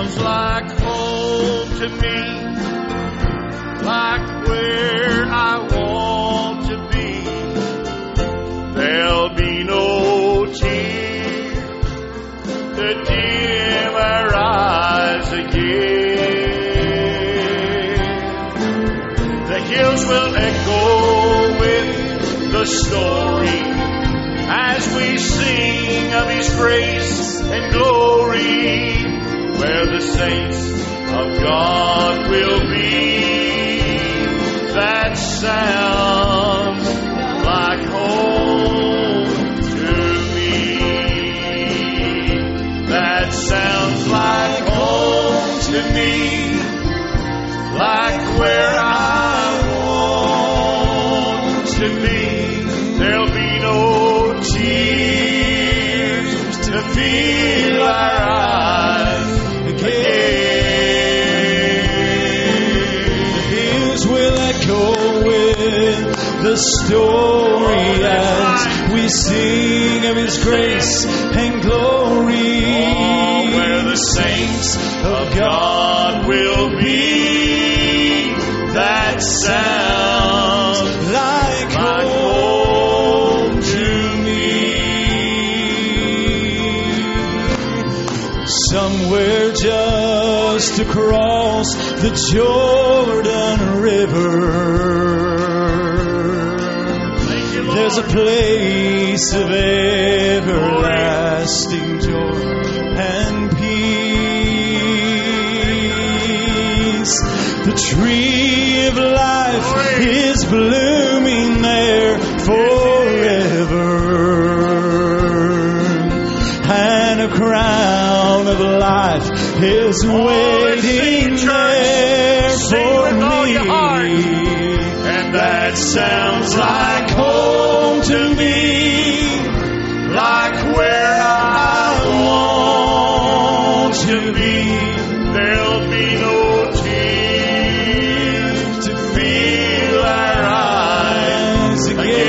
sounds like home to me, like where I want to be. There'll be no tears to dim our eyes again. The hills will echo with the story as we sing of His grace and glory, where the saints of God will be. That sounds like home to me. That sounds like home to me, like where I want to be. There'll be no tears to fill our eyes again. The hills will echo with the story as we sing of His grace and glory. Oh, where the saints of God will be. That sounds like home to me. Somewhere just across the Jordan River, there's a place of everlasting joy and peace. The tree of life is blooming there forever, and a crown of life is waiting there for me. And that sounds like home to me, like where I want to be. There'll be no tears to fill our eyes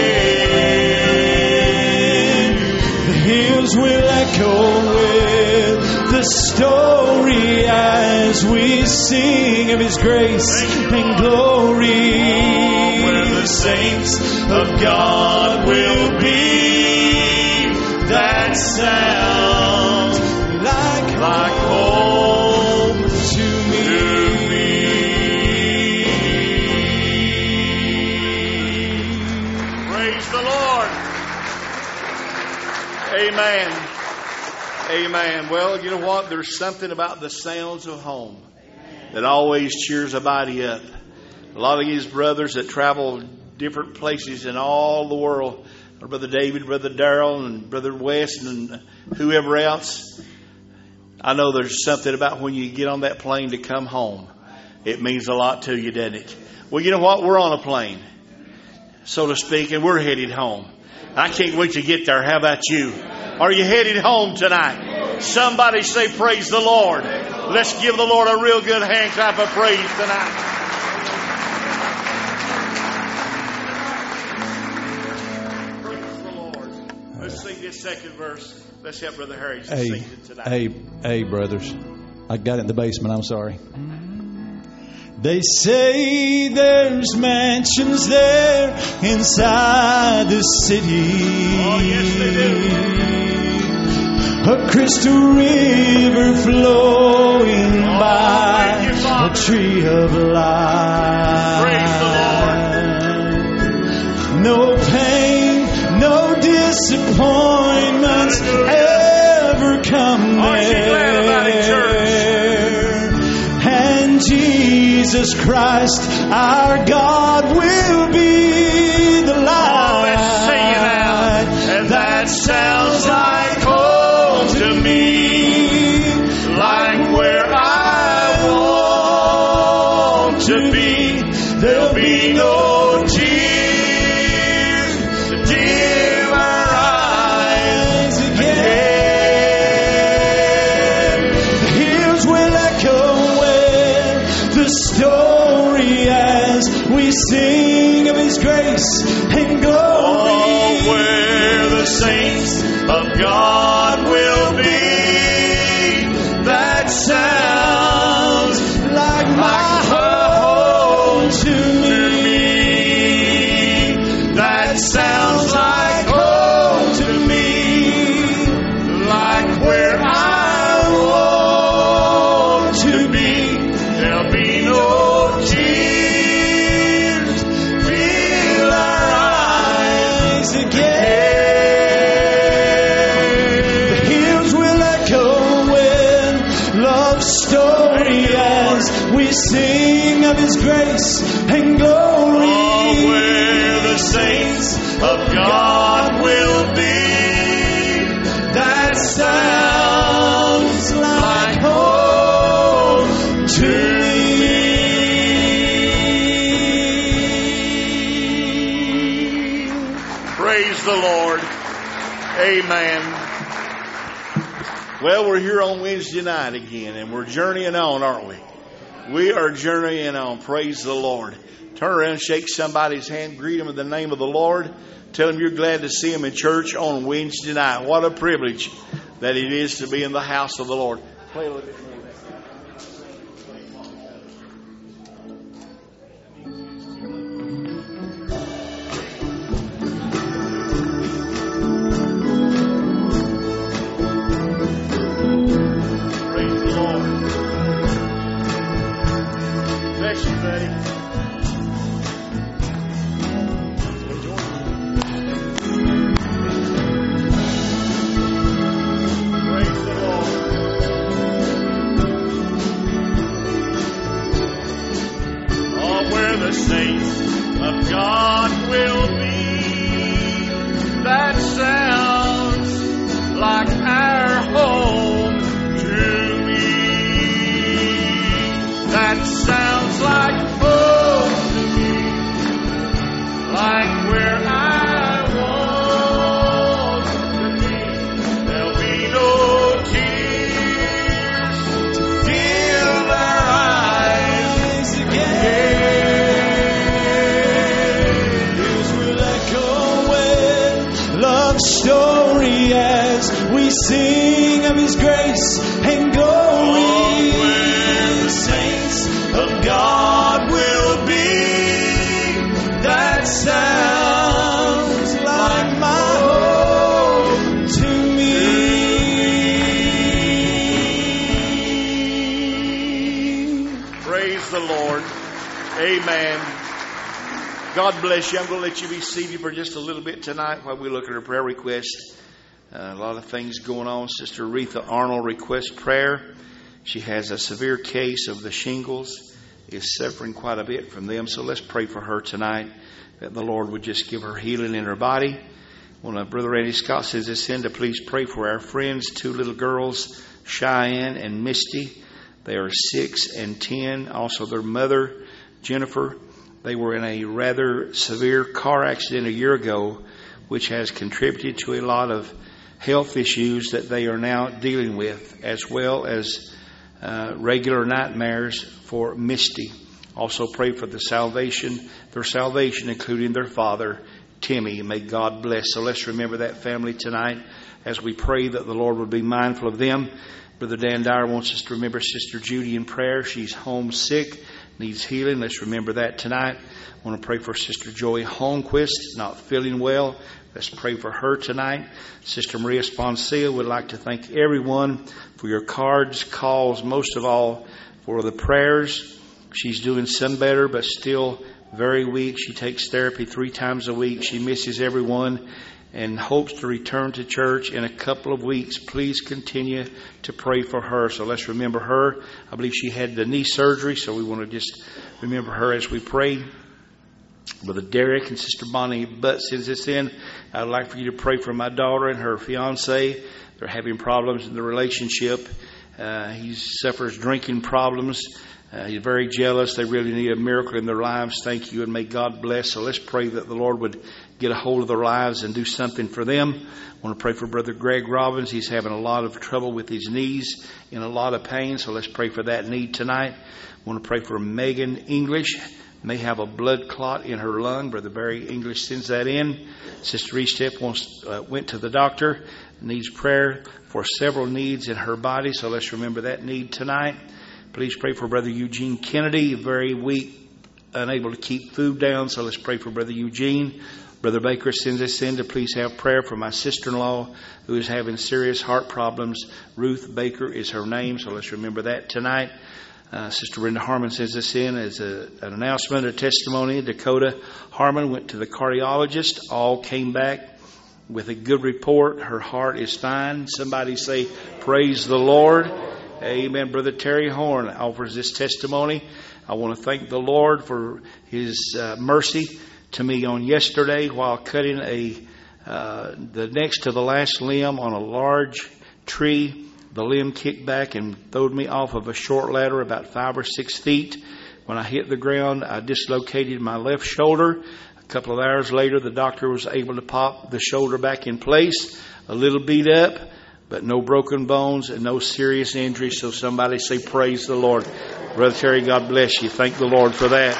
again. The hills will echo with the story as we sing of His grace and glory. Where the saints of God will be. That sounds like home to me. Praise the Lord. Amen. Amen. Well, you know what? There's something about the sounds of home that always cheers a body up. A lot of these brothers that travel different places in all the world, Brother David, Brother Darrell, and Brother West, and whoever else, I know there's something about when you get on that plane to come home. It means a lot to you, doesn't it? Well, you know what? We're on a plane, so to speak, and we're headed home. I can't wait to get there. How about you? Are you headed home tonight? Somebody say, praise the Lord. Let's give the Lord a real good hand clap of praise tonight. Let's sing this second verse. Let's help Brother Harry sing it tonight. Hey, brothers. I got it in the basement. I'm sorry. They say there's mansions there inside the city. Oh, yes, they do. A crystal river flowing by a tree of life. Praise the Lord. No pain, no disappointments ever come there. Aren't you glad about it, church? And Jesus Christ, our God, will be the light. Oh, let's sing it out. And that sounds like home to me, like where I want to be. There'll be no tears to dim our eyes again. The hills will echo with the story as we sing of His grace and glory. Oh, where the saints of God will be. That sound His grace and glory. Oh, where the saints of God will be. That sounds like home to me. Praise the Lord. Amen. Well, we're here on Wednesday night again, and we're journeying on, aren't we? We are journeying on. Praise the Lord. Turn around, shake somebody's hand, greet them in the name of the Lord. Tell them you're glad to see them in church on Wednesday night. What a privilege that it is to be in the house of the Lord. Play a little bit more. Praise the Lord. Bless you, buddy. Saints of God will be. That sounds like our home to me. That sounds like home to me. Like where I want to be. There'll be no tears to fill our eyes again. Story as we sing of His grace and glory. Oh, where the saints of God will be. That sounds like my home to me. Praise the Lord. Amen. God bless you. I'm going to let you be seated for just a little bit tonight while we look at our prayer request. A lot of things going on. Sister Aretha Arnold requests prayer. She has a severe case of the shingles, is suffering quite a bit from them. So let's pray for her tonight, that the Lord would just give her healing in her body. When Brother Randy Scott says this in, to please pray for our friends, 2 little girls, Cheyenne and Misty. They are 6 and 10. Also their mother, Jennifer. They were in a rather severe car accident a year ago, which has contributed to a lot of health issues that they are now dealing with, as well as regular nightmares for Misty. Also pray for their salvation, including their father, Timmy. May God bless. So let's remember that family tonight as we pray that the Lord would be mindful of them. Brother Dan Dyer wants us to remember Sister Judy in prayer. She's homesick, needs healing. Let's remember that tonight. I want to pray for Sister Joy Holmquist, not feeling well. Let's pray for her tonight. Sister Maria Sponcia would like to thank everyone for your cards, calls, most of all for the prayers. She's doing some better, but still very weak. She takes therapy 3 times a week. She misses everyone and hopes to return to church in a couple of weeks. Please continue to pray for her. So let's remember her. I believe she had the knee surgery, so we want to just remember her as we pray. Brother Derek and Sister Bonnie Butt sends this in. I'd like for you to pray for my daughter and her fiance. They're having problems in the relationship. He suffers drinking problems. He's very jealous. They really need a miracle in their lives. Thank you, and may God bless. So let's pray that the Lord would get a hold of their lives and do something for them. I want to pray for Brother Greg Robbins. He's having a lot of trouble with his knees, in a lot of pain. So let's pray for that need tonight. I want to pray for Megan English. May have a blood clot in her lung. Brother Barry English sends that in. Sister Estep went to the doctor, needs prayer for several needs in her body. So let's remember that need tonight. Please pray for Brother Eugene Kennedy, very weak, unable to keep food down. So let's pray for Brother Eugene. Brother Baker sends us in to please have prayer for my sister-in-law who is having serious heart problems. Ruth Baker is her name. So let's remember that tonight. Sister Brenda Harmon sends this in as an announcement, a testimony. Dakota Harmon went to the cardiologist. All came back with a good report. Her heart is fine. Somebody say, praise the Lord. Amen. Brother Terry Horn offers this testimony. I want to thank the Lord for His mercy to me on yesterday while cutting the next to the last limb on a large tree. The limb kicked back and throwed me off of a short ladder about 5 or 6 feet. When I hit the ground, I dislocated my left shoulder. A couple of hours later, the doctor was able to pop the shoulder back in place. A little beat up, but no broken bones and no serious injuries. So somebody say, praise the Lord. Brother Terry, God bless you. Thank the Lord for that.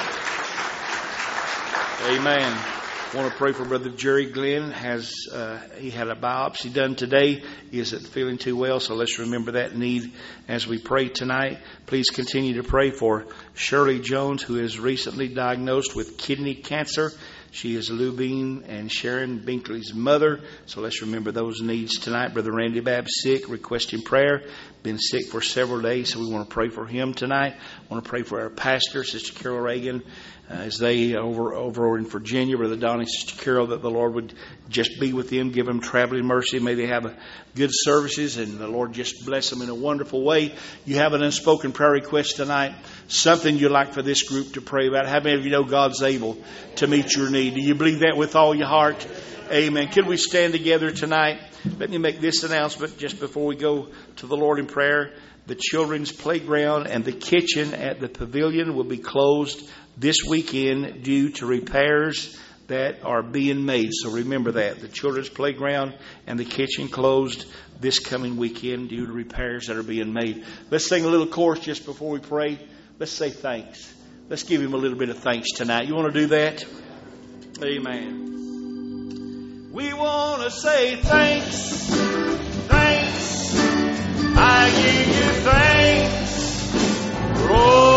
Amen. I want to pray for Brother Jerry Glenn. He had a biopsy done today. He isn't feeling too well, so let's remember that need as we pray tonight. Please continue to pray for Shirley Jones, who is recently diagnosed with kidney cancer. She is Lou Bean and Sharon Binkley's mother. So let's remember those needs tonight. Brother Randy Babb's sick, requesting prayer. Been sick for several days, so we want to pray for him tonight. I want to pray for our pastor, Sister Carol Reagan, as they over in Virginia, Brother Donnie, Sister Carol, that the Lord would just be with them, give them traveling mercy. May they have good services, and the Lord just bless them in a wonderful way. You have an unspoken prayer request tonight, something you'd like for this group to pray about. How many of you know God's able to meet your need? Do you believe that with all your heart? Amen. Can we stand together tonight? Let me make this announcement just before we go to the Lord in prayer. The children's playground and the kitchen at the pavilion will be closed this weekend due to repairs that are being made. So remember that. The children's playground and the kitchen closed this coming weekend due to repairs that are being made. Let's sing a little chorus just before we pray. Let's say thanks. Let's give Him a little bit of thanks tonight. You want to do that? Amen. We want to say thanks, thanks. I give you thanks for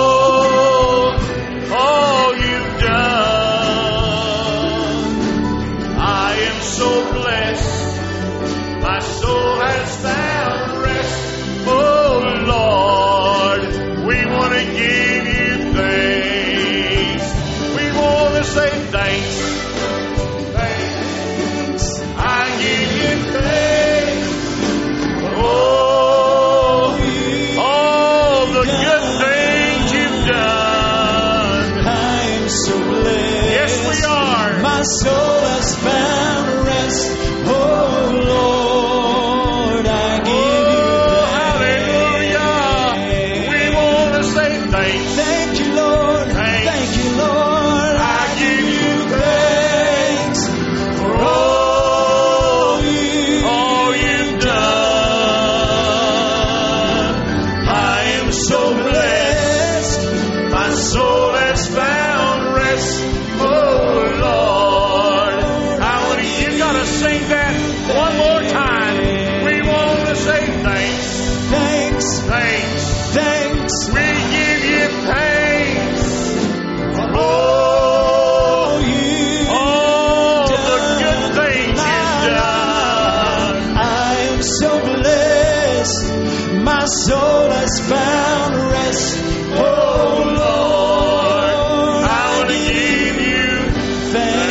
all you've done. I am so blessed. My soul has found rest. Oh Lord, we want to give you thanks. We want to say thanks. My soul has found rest. Oh Lord, I give you hallelujah. We want to say thanks. Thank you, Lord. Thank you, Lord. I give you thanks for all you've done. I am so blessed. My soul has found rest. Sing that one more time. We want to say thanks. Thanks. Thanks. Thanks. We give you thanks for all the good things you've done. I am so blessed. My soul has found rest. Oh Lord, I want to give you thanks.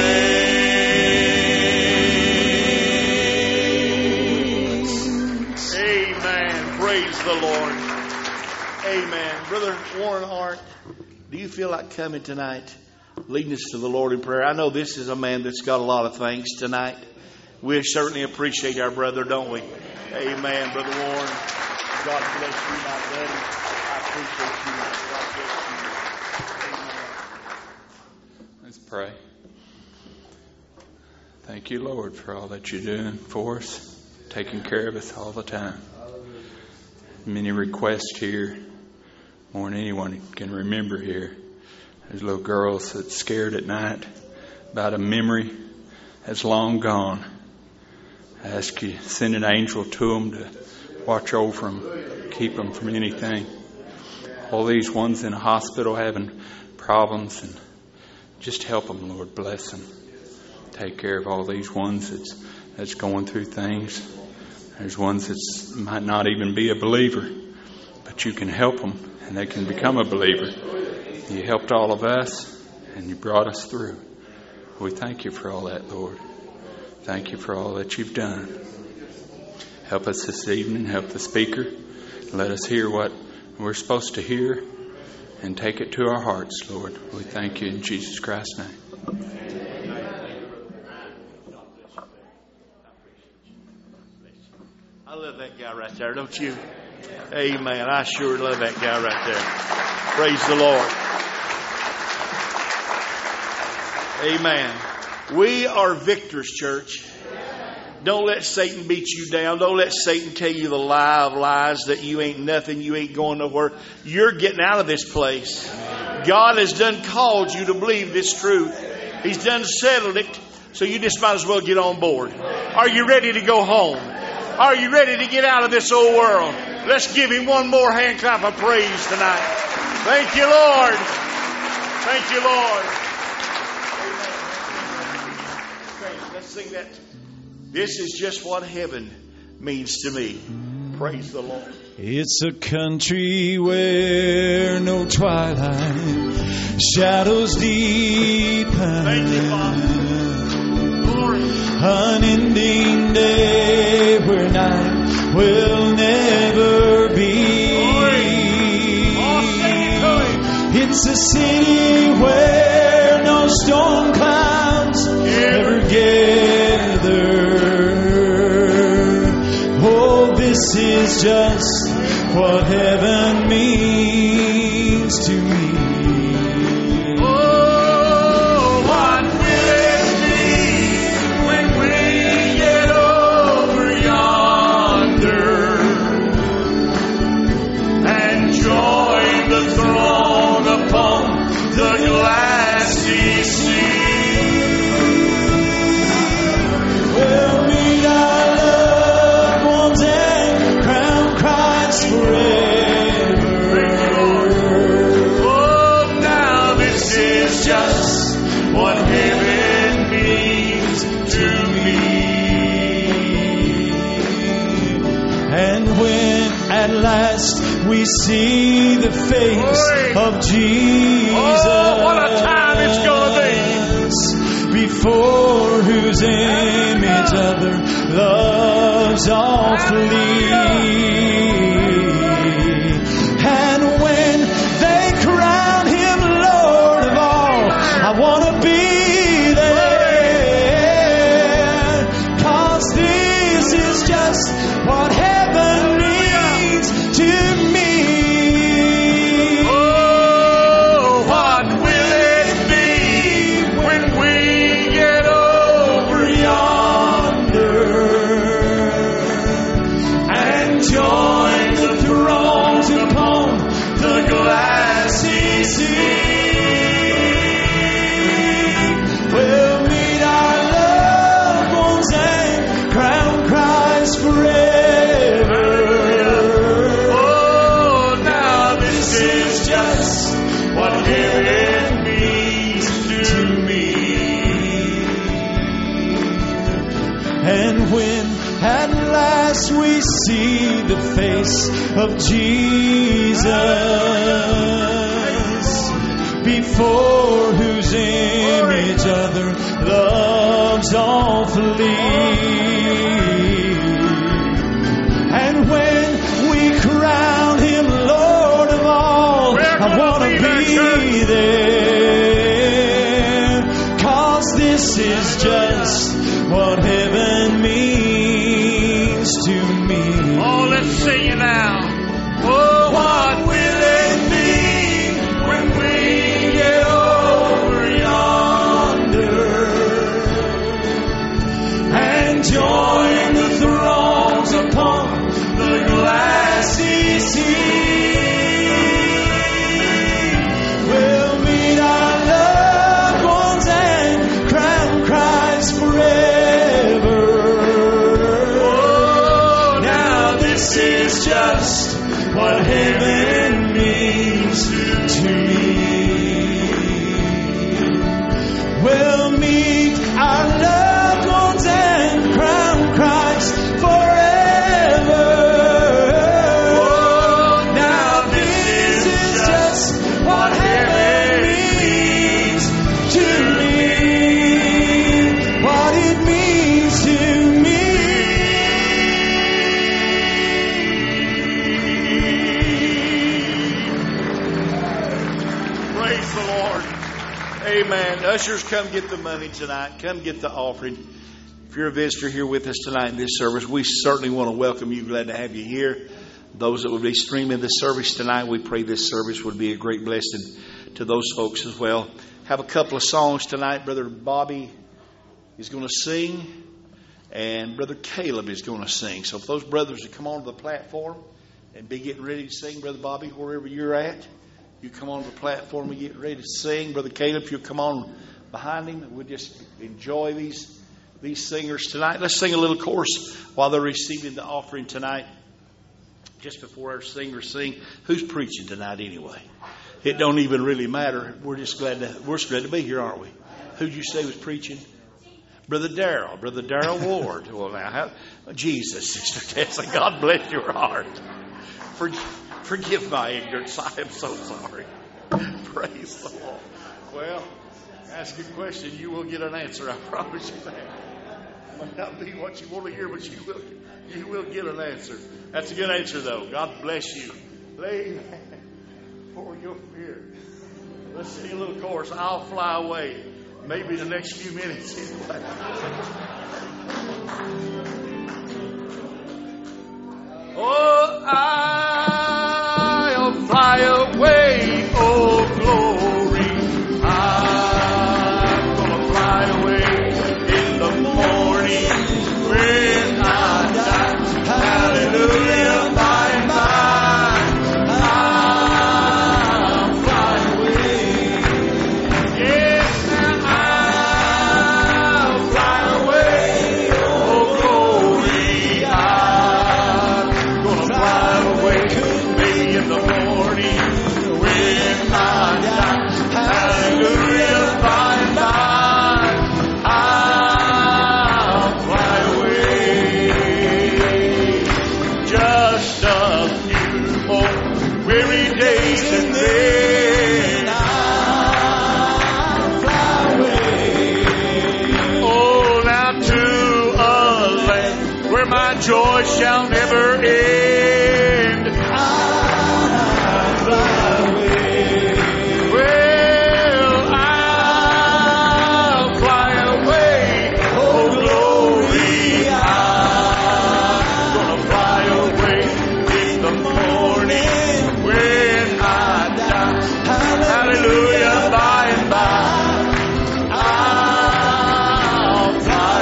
The Lord. Amen. Brother Warren Hart, do you feel like coming tonight, leading us to the Lord in prayer? I know this is a man that's got a lot of things tonight. We certainly appreciate our brother, don't we? Amen, Brother Warren. God bless you, my buddy. I appreciate you. God bless you. Amen. Let's pray. Thank you, Lord, for all that you're doing for us, taking care of us all the time. Many requests here, more than anyone can remember here. There's little girls that's scared at night about a memory that's long gone. I ask you, send an angel to them to watch over them, keep them from anything. All these ones in a hospital having problems, and just help them, Lord, bless them. Take care of all these ones that's going through things. There's ones that might not even be a believer, but you can help them and they can become a believer. You helped all of us and you brought us through. We thank you for all that, Lord. Thank you for all that you've done. Help us this evening. Help the speaker. Let us hear what we're supposed to hear. and take it to our hearts, Lord. We thank you in Jesus Christ's name. I love that guy right there, don't you? Amen. I sure love that guy right there. Praise the Lord. Amen. We are victors, church. Don't let Satan beat you down. Don't let Satan tell you the lie of lies that you ain't nothing, you ain't going nowhere. You're getting out of this place. God has done called you to believe this truth. He's done settled it, so you just might as well get on board. Are you ready to go home? Are you ready to get out of this old world? Let's give Him one more hand clap of praise tonight. Thank you, Lord. Thank you, Lord. Let's sing that. This is just what heaven means to me. Praise the Lord. It's a country where no twilight shadows deepen. Thank you, Father. Glory. Unending day where night will never be. It's a city where no storm clouds ever gather. Oh, this is just what heaven means to me. Oh, what will it be when we get over yonder and join the throng upon the glassy sea? We'll meet our loved ones and crown Christ forever. Oh, now this is just what heaven means to me. And when at last we see the face of Jesus, oh, what a time it's gonna be, before whose image other loves all flee. And when they crown Him Lord of all, I want to be there, 'cause this is just what heaven means to me. Oh, what will it be when we get over yonder and join the thrones upon the glassy sea? We'll meet our loved ones and crown Christ forever. Oh, now this is just what heaven means to me. And when at last we see the face of Jesus, before whose image other loves all flee. And when we crown Him Lord of all, I want to be there, 'cause this is just what heaven means to me. Oh, let's sing it now. Oh, what will it be when we get over yonder and Ushers, come get the money tonight. Come get the offering. If you're a visitor here with us tonight in this service, we certainly want to welcome you. Glad to have you here. Those that will be streaming this service tonight, we pray this service would be a great blessing to those folks as well. Have a couple of songs tonight. Brother Bobby is going to sing, and Brother Caleb is going to sing. So if those brothers would come onto the platform and be getting ready to sing, Brother Bobby, wherever you're at, you come on the platform and get ready to sing. Brother Caleb, if you'll come on behind him, we'll just enjoy these singers tonight. Let's sing a little chorus while they're receiving the offering tonight. Just before our singers sing, who's preaching tonight anyway? It don't even really matter. We're glad to be here, aren't we? Who'd you say was preaching? Brother Darrell Ward. Well, now, Jesus, Sister Tessa, God bless your heart. Forgive my ignorance. I am so sorry. Praise the Lord. Well, ask a question, you will get an answer. I promise you that. It might not be what you want to hear, but you will get an answer. That's a good answer, though. God bless you. Lay for your fear. Let's sing a little chorus. I'll fly away. Maybe the next few minutes. Oh, I'll fly away. Oh, glory. I'm gonna fly away in the morning when I die. Hallelujah, by and by. I'll fly away. Yes, I'll fly away. Oh, glory. I'm gonna fly away. Maybe in the morning when I die. Hallelujah, by and by. I'll fly away. Just a few more weary days and then I'll fly away. Oh, now to a land where my joy shall never end. I'll fly away. Well, I'll fly away. Oh, glory. I'm gonna fly away in the morning when I die. Hallelujah, by and by. I'll fly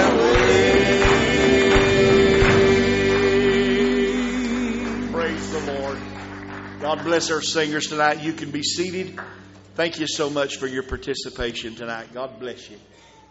away. Praise the Lord. God bless our singers tonight. You can be seated. Thank you so much for your participation tonight. God bless you.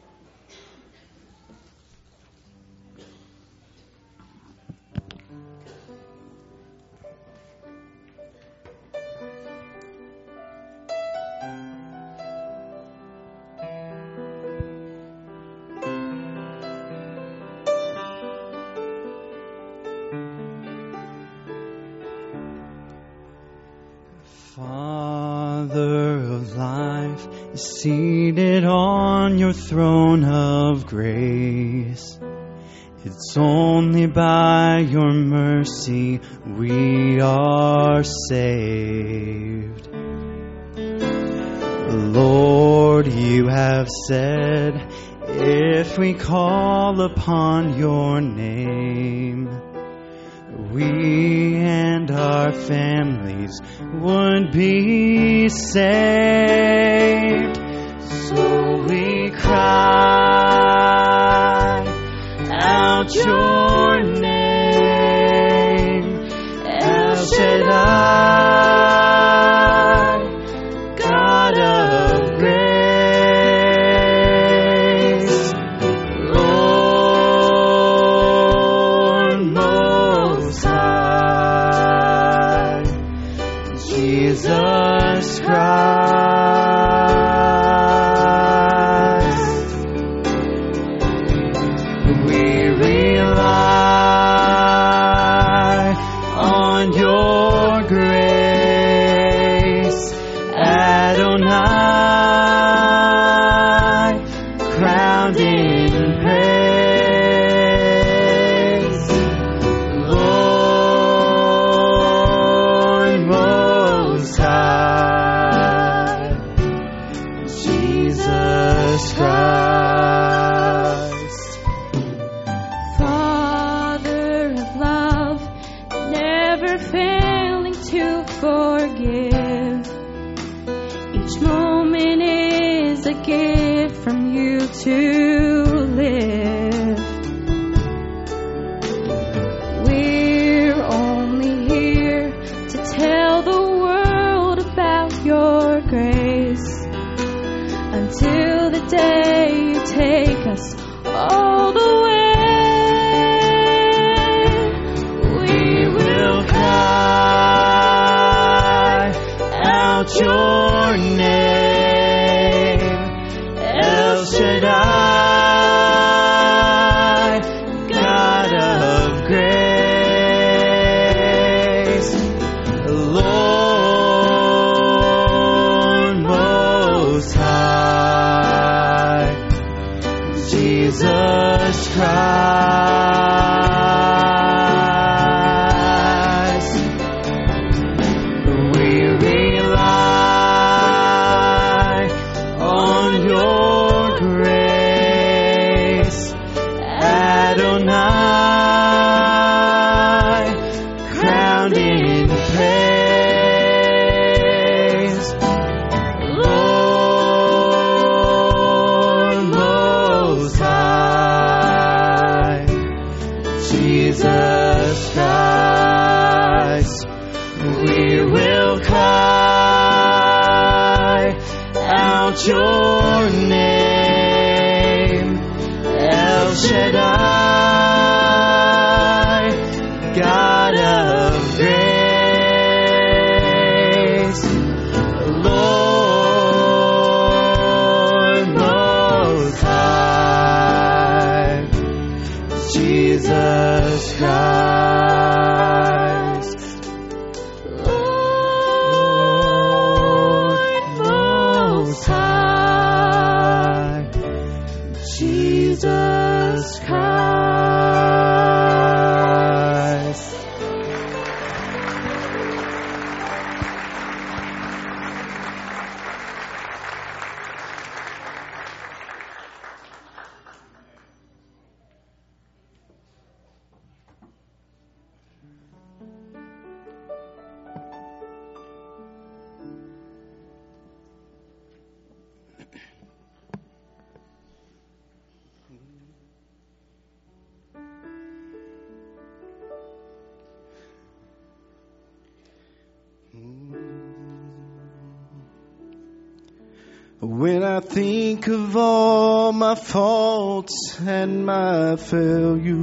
Father of life, seated on your throne of grace, it's only by your mercy we are saved. Lord, you have said, if we call upon your name, we and our families would be saved. So we cry out your name, El Shaddai, God of grace, Lord Most High, Jesus Christ. We rely on your grace, Adonai, crowned in praise, Lord Most High, Jesus to live. We're only here to tell the world about your grace until the day you take us all the way. We will cry out your name, El Shaddai, God of grace, Lord Most High, Jesus Christ. We rely on your grace, Adonai, crowned in praise, Lord Most High, Jesus Christ. We will cry out your name, El Shaddai, God of grace, Lord Most High, Jesus Christ, Lord Most High, Jesus Christ. When I think of all my faults and my failures,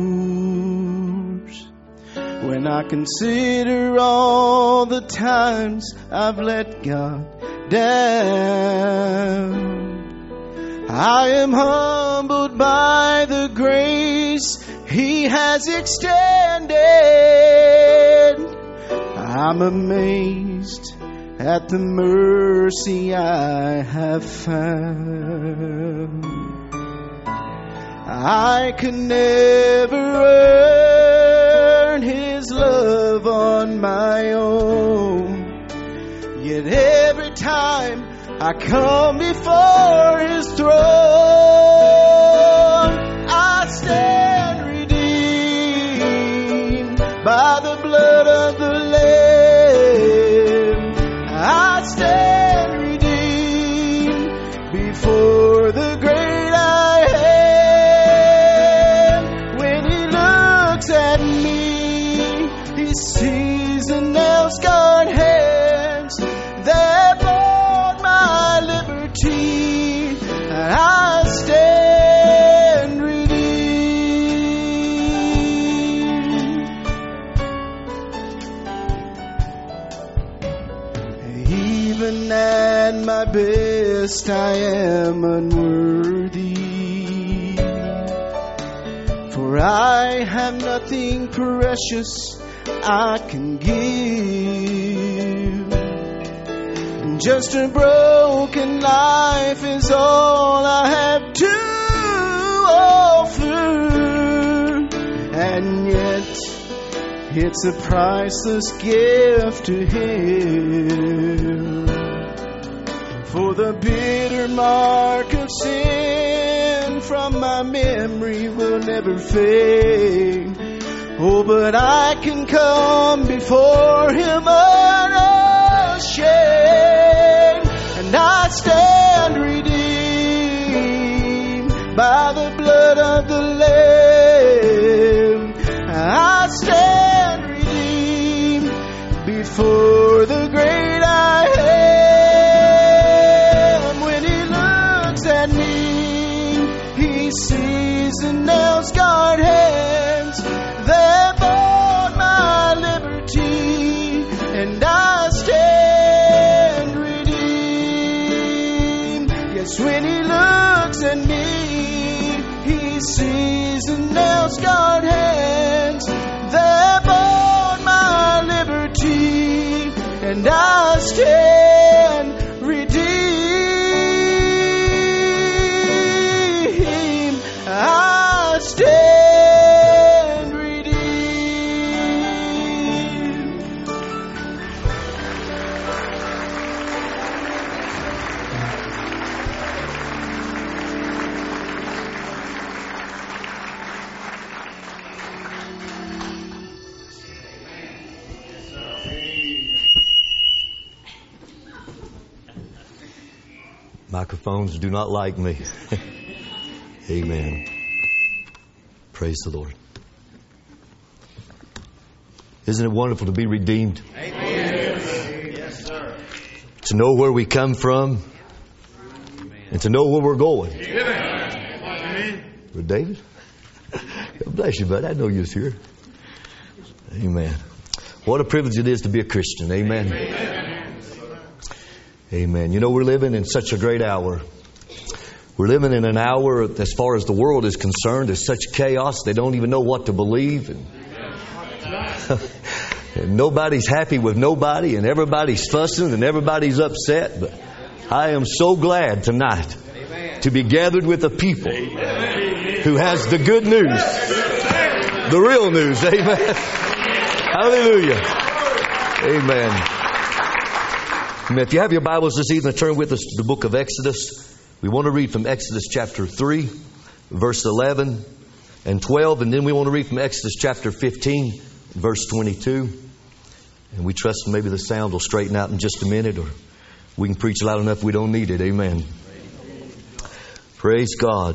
when I consider all the times I've let God down, I am humbled by the grace He has extended. I'm amazed at the mercy I have found. I could never earn His love on my own, yet every time I come before His throne, I stand redeemed by the blood of the Lamb. I stand redeemed before the great I am. When He looks at me, He sees the nail-scarred hands that bought my liberty. I stand redeemed. Even at my best, I am unworthy, for I have nothing precious I can give. Just a broken life is all I have to offer, and yet it's a priceless gift to Him. For the bitter mark of sin from my memory will never fade. Oh, but I can come before Him unashamed, and I stand redeemed by the blood of the Lamb. I stand redeemed before the great I am. When He looks at me, He sees the nail-scarred hands that bought my liberty, and I stand redeemed. Yes, when He looks at me, He sees the nail-scarred hands that bought my liberty, and I stand redeemed. I stand redeemed. Microphones do not like me. Amen. Praise the Lord. Isn't it wonderful to be redeemed? Amen. Yes, sir. To know where we come from and to know where we're going. Amen. Brother David? God bless you, bud. I know you was here. Amen. What a privilege it is to be a Christian. Amen. Amen. You know, we're living in such a great hour. We're living in an hour, as far as the world is concerned, there's such chaos, they don't even know what to believe. And nobody's happy with nobody, and everybody's fussing, and everybody's upset. But I am so glad tonight to be gathered with a people who has the good news, the real news. Amen. Hallelujah. Amen. If you have your Bibles this evening, turn with us to the book of Exodus. We want to read from Exodus chapter 3, verse 11 and 12. And then we want to read from Exodus chapter 15, verse 22. And we trust maybe the sound will straighten out in just a minute, or we can preach loud enough we don't need it. Amen. Praise God.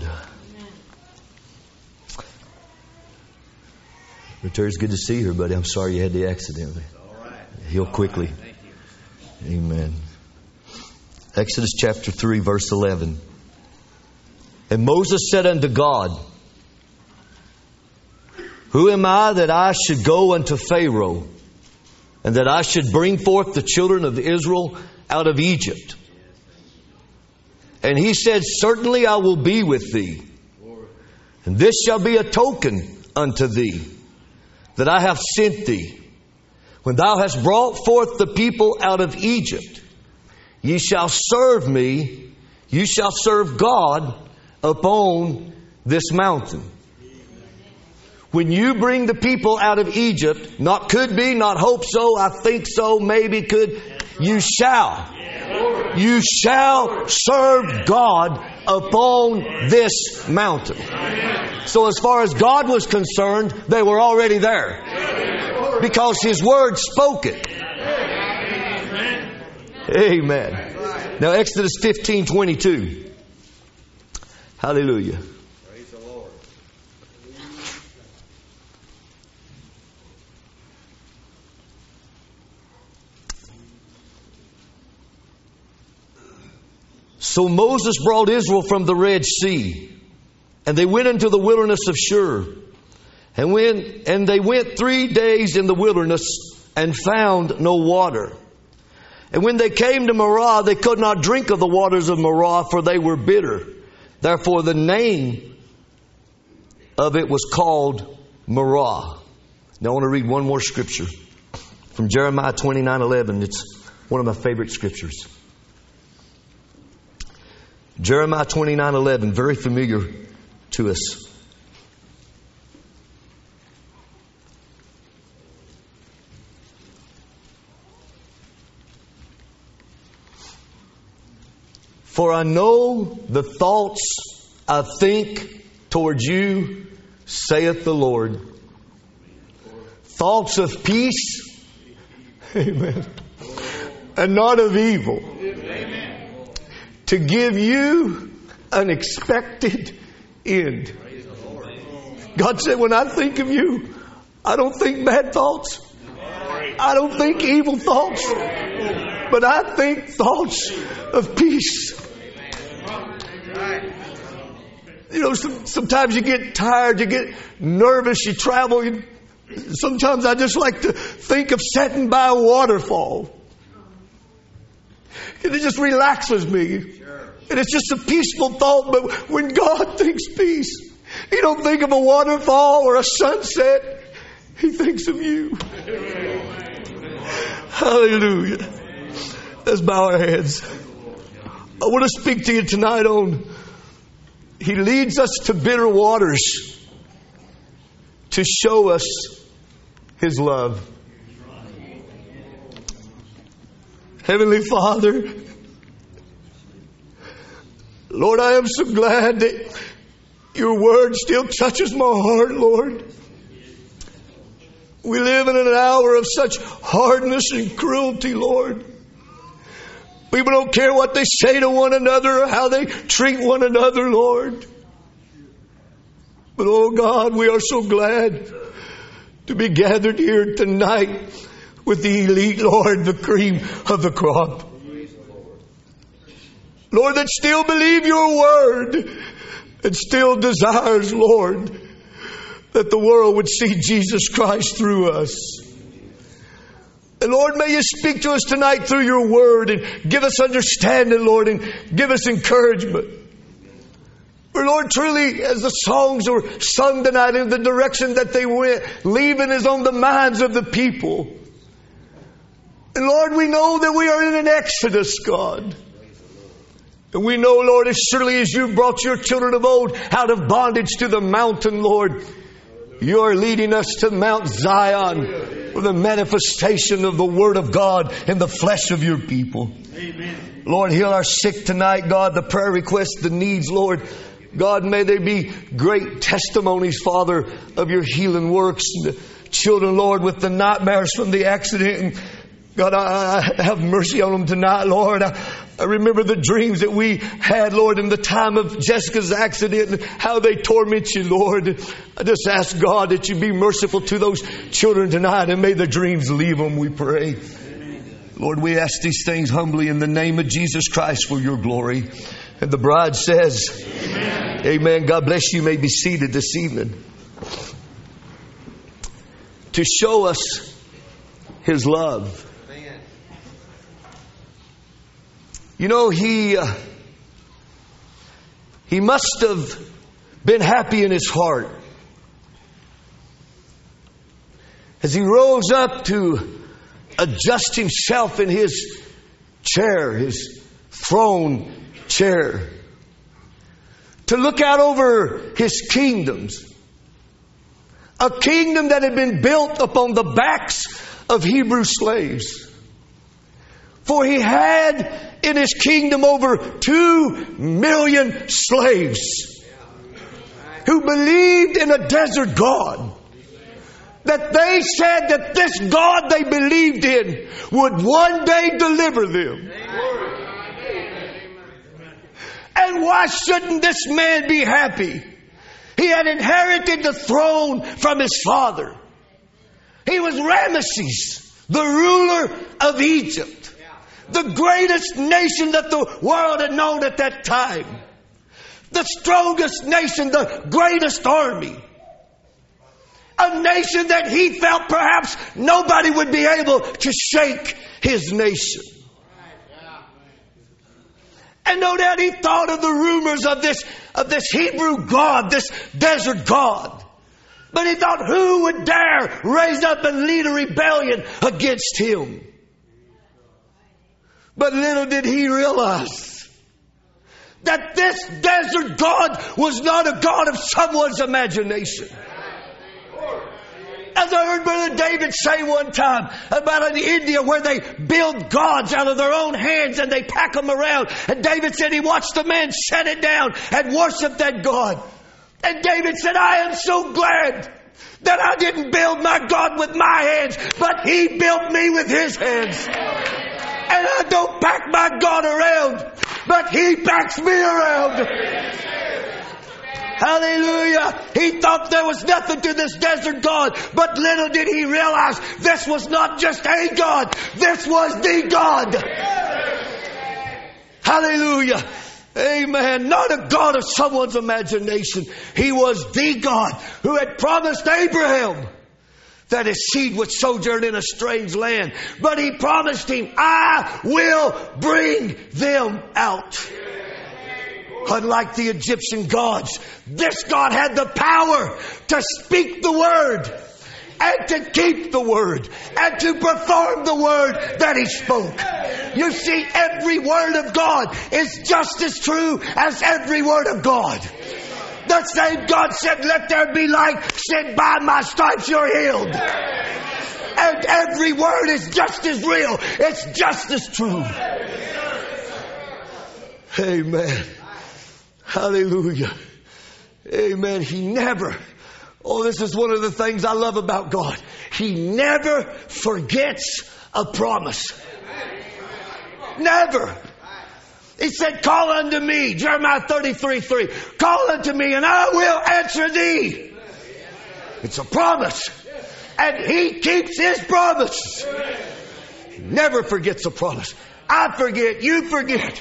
Terry's good to see her, buddy. I'm sorry you had the accident. Heal quickly. Amen. Exodus chapter 3, verse 11. And Moses said unto God, Who am I that I should go unto Pharaoh, and that I should bring forth the children of Israel out of Egypt? And he said, Certainly I will be with thee, and this shall be a token unto thee, that I have sent thee. When thou hast brought forth the people out of Egypt, ye shall serve me, you shall serve God upon this mountain. When you bring the people out of Egypt, not could be, not hope so, I think so, maybe could, you shall serve God upon this mountain. So as far as God was concerned, they were already there, because His Word spoke it. Amen. Now Exodus 15:22. Hallelujah. Praise the Lord. So Moses brought Israel from the Red Sea, and they went into the wilderness of Shur. And they went 3 days in the wilderness and found no water. And when they came to Marah, they could not drink of the waters of Marah, for they were bitter. Therefore the name of it was called Marah. Now I want to read one more scripture from Jeremiah 29:11. It's one of my favorite scriptures. Jeremiah 29:11, very familiar to us. For I know the thoughts I think towards you, saith the Lord. Thoughts of peace, amen, and not of evil. Amen. To give you an expected end. God said, when I think of you, I don't think bad thoughts. I don't think evil thoughts. But I think thoughts of peace. You know, sometimes you get tired, you get nervous, you travel. Sometimes I just like to think of sitting by a waterfall. And it just relaxes me. And it's just a peaceful thought. But when God thinks peace, He don't think of a waterfall or a sunset. He thinks of you. Hallelujah. Let's bow our heads. I want to speak to you tonight on He leads us to bitter waters to show us His love. Heavenly Father, Lord, I am so glad that Your Word still touches my heart, Lord. We live in an hour of such hardness and cruelty, Lord. People don't care what they say to one another or how they treat one another, Lord. But oh God, we are so glad to be gathered here tonight with the elite, Lord, the cream of the crop. Lord, that still believe Your Word and still desires, Lord, that the world would see Jesus Christ through us. And Lord, may You speak to us tonight through Your Word and give us understanding, Lord, and give us encouragement. For Lord, truly, as the songs were sung tonight in the direction that they went, leaving is on the minds of the people. And Lord, we know that we are in an exodus, God. And we know, Lord, as surely as You brought Your children of old out of bondage to the mountain, Lord, You are leading us to Mount Zion for the manifestation of the Word of God in the flesh of Your people. Amen. Lord, heal our sick tonight, God, the prayer requests, the needs, Lord. God, may there be great testimonies, Father, of Your healing works. And the children, Lord, with the nightmares from the accident. And God, I have mercy on them tonight, Lord. I remember the dreams that we had, Lord, in the time of Jessica's accident and how they torment You, Lord. I just ask, God, that You be merciful to those children tonight and may the dreams leave them, we pray. Lord, we ask these things humbly in the name of Jesus Christ for Your glory. And the bride says, Amen. Amen. God bless you. You may be seated this evening. To show us His love. You know, he must have been happy in his heart as he rose up to adjust himself in his chair, his throne chair, to look out over his kingdoms. A kingdom that had been built upon the backs of Hebrew slaves. For he had in his kingdom over 2 million slaves who believed in a desert God. That they said that this God they believed in would one day deliver them. And why shouldn't this man be happy? He had inherited the throne from his father. He was Ramesses, the ruler of Egypt. The greatest nation that the world had known at that time. The strongest nation, the greatest army. A nation that he felt perhaps nobody would be able to shake his nation. And no doubt he thought of the rumors of this Hebrew God, this desert God. But he thought, who would dare raise up and lead a rebellion against him? But little did he realize that this desert God was not a God of someone's imagination. As I heard Brother David say one time about in India where they build gods out of their own hands and they pack them around. And David said he watched the man set it down and worship that God. And David said, I am so glad that I didn't build my God with my hands, but He built me with His hands. And I don't pack my God around, but He packs me around. Hallelujah. He thought there was nothing to this desert God, but little did he realize this was not just a God. This was the God. Hallelujah. Amen. Not a God of someone's imagination. He was the God who had promised Abraham that his seed would sojourn in a strange land. But he promised him, I will bring them out. Unlike the Egyptian gods, this God had the power to speak the word and to keep the word and to perform the word that he spoke. You see, every word of God is just as true as every word of God. The same God said, let there be light, said, by my stripes you're healed. And every word is just as real. It's just as true. Amen. Hallelujah. Amen. He never, this is one of the things I love about God. He never forgets a promise. Never. He said, call unto me, Jeremiah 33:3. Call unto me and I will answer thee. It's a promise. And he keeps his promise. He never forgets a promise. I forget, you forget.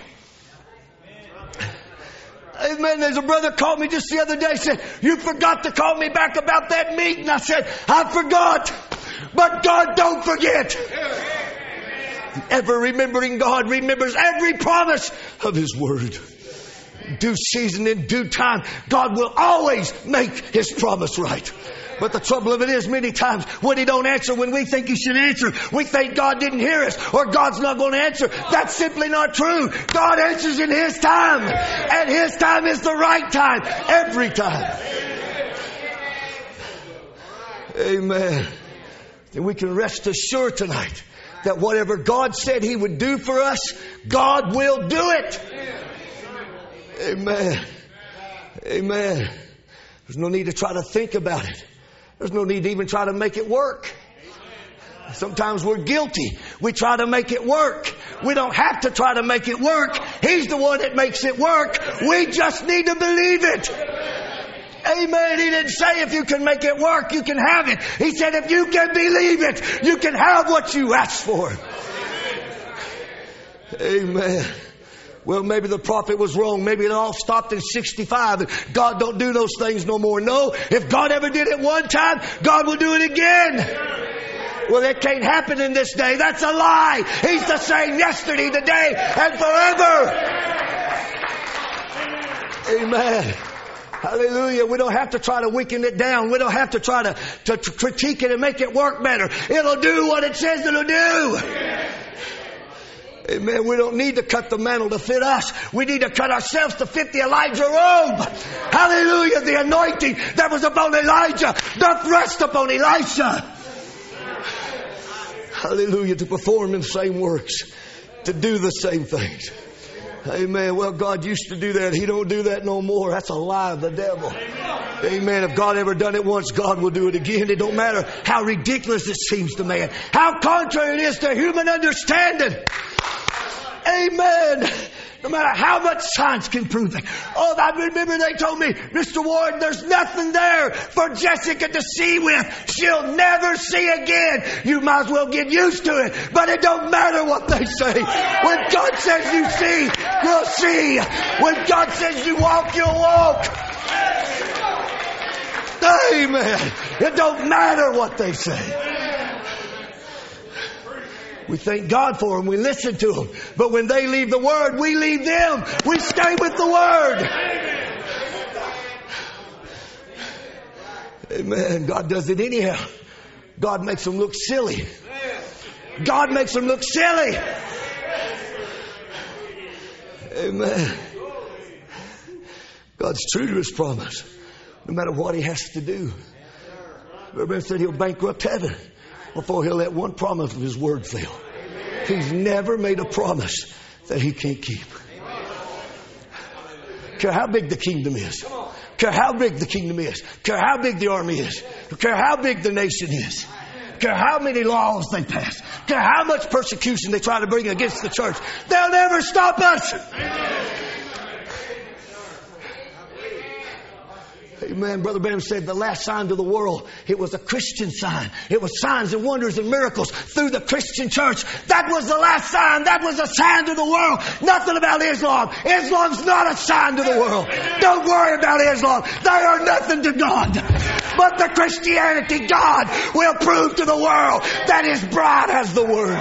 Amen. There's a brother called me just the other day, said, you forgot to call me back about that meeting. I said, I forgot. But God don't forget. Ever remembering God remembers every promise of His Word. In due season, in due time, God will always make His promise right. But the trouble of it is, many times when He don't answer when we think He should answer, we think God didn't hear us or God's not going to answer. That's simply not true. God answers in His time. And His time is the right time. Every time. Amen. And we can rest assured tonight that whatever God said He would do for us, God will do it. Amen. Amen. There's no need to try to think about it. There's no need to even try to make it work. Sometimes we're guilty. We try to make it work. We don't have to try to make it work. He's the one that makes it work. We just need to believe it. Amen. He didn't say if you can make it work, you can have it. He said if you can believe it, you can have what you ask for. Amen. Well, maybe the prophet was wrong. Maybe it all stopped in 65. God don't do those things no more. No, if God ever did it one time, God will do it again. Well, that can't happen in this day. That's a lie. He's the same yesterday, today, and forever. Amen. Hallelujah. We don't have to try to weaken it down. We don't have to try to critique it and make it work better. It'll do what it says it'll do. Amen. We don't need to cut the mantle to fit us. We need to cut ourselves to fit the Elijah robe. Hallelujah. The anointing that was upon Elijah doth rest upon Elisha. Hallelujah. To perform the same works. To do the same things. Amen. Well, God used to do that. He don't do that no more. That's a lie of the devil. Amen. If God ever done it once, God will do it again. It don't matter how ridiculous it seems to man. How contrary it is to human understanding. Amen. No matter how much science can prove it. Oh, I remember they told me, Mr. Ward, there's nothing there for Jessica to see with. She'll never see again. You might as well get used to it. But it don't matter what they say. When God says you see, you'll see. When God says you walk, you'll walk. Amen. It don't matter what they say. We thank God for them. We listen to them. But when they leave the Word, we leave them. We stay with the Word. Amen. God does it anyhow. God makes them look silly. God makes them look silly. Amen. God's true to His promise. No matter what He has to do. Remember, He said He'll bankrupt heaven before He'll let one promise of His Word fail. He's never made a promise that He can't keep. Care how big the kingdom is. Care how big the kingdom is. Care how big the army is. Care how big the nation is. Care how many laws they pass. Care how much persecution they try to bring against the church. They'll never stop us. Amen. Brother Branham said the last sign to the world, it was a Christian sign. It was signs and wonders and miracles through the Christian church. That was the last sign. That was a sign to the world. Nothing about Islam. Islam's not a sign to the world. Don't worry about Islam. They are nothing to God. But the Christianity, God will prove to the world that His bride has the Word.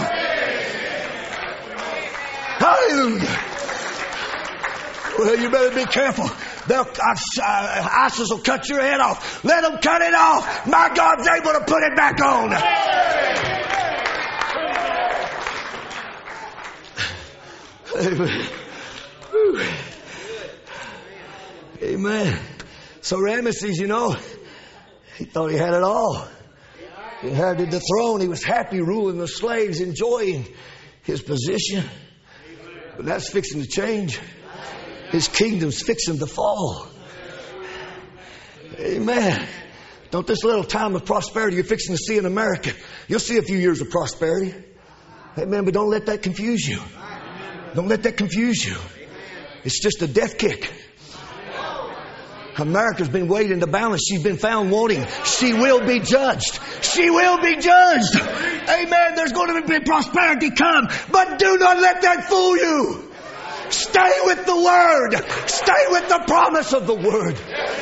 Hallelujah. Well, you better be careful. ISIS will cut your head off. Let them cut it off. My God's able to put it back on. Amen. Amen. So Ramesses, you know, he thought he had it all. He inherited the throne. He was happy ruling the slaves, enjoying his position. But that's fixing to change. His kingdom's fixing to fall. Amen. Don't this little time of prosperity you're fixing to see in America, you'll see a few years of prosperity. Amen. But don't let that confuse you. Don't let that confuse you. It's just a death kick. America's been weighed into balance. She's been found wanting. She will be judged. She will be judged. Amen. There's going to be prosperity come. But do not let that fool you. Stay with the Word. Stay with the promise of the Word.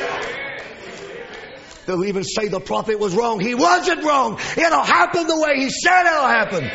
They'll even say the prophet was wrong. He wasn't wrong. It'll happen the way he said it'll happen.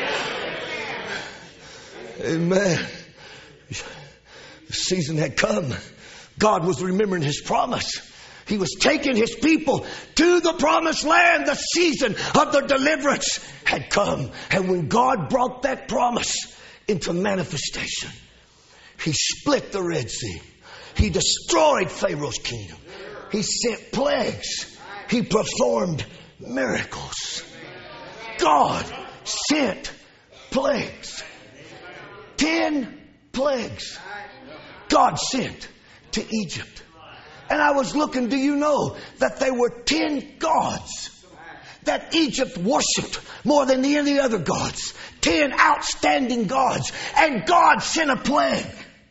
Amen. The season had come. God was remembering His promise. He was taking His people to the promised land. The season of the deliverance had come. And when God brought that promise into manifestation, He split the Red Sea. He destroyed Pharaoh's kingdom. He sent plagues. He performed miracles. God sent plagues. 10 plagues God sent to Egypt. And I was looking, do you know that there were 10 gods that Egypt worshipped more than any other gods? 10 outstanding gods. And God sent a plague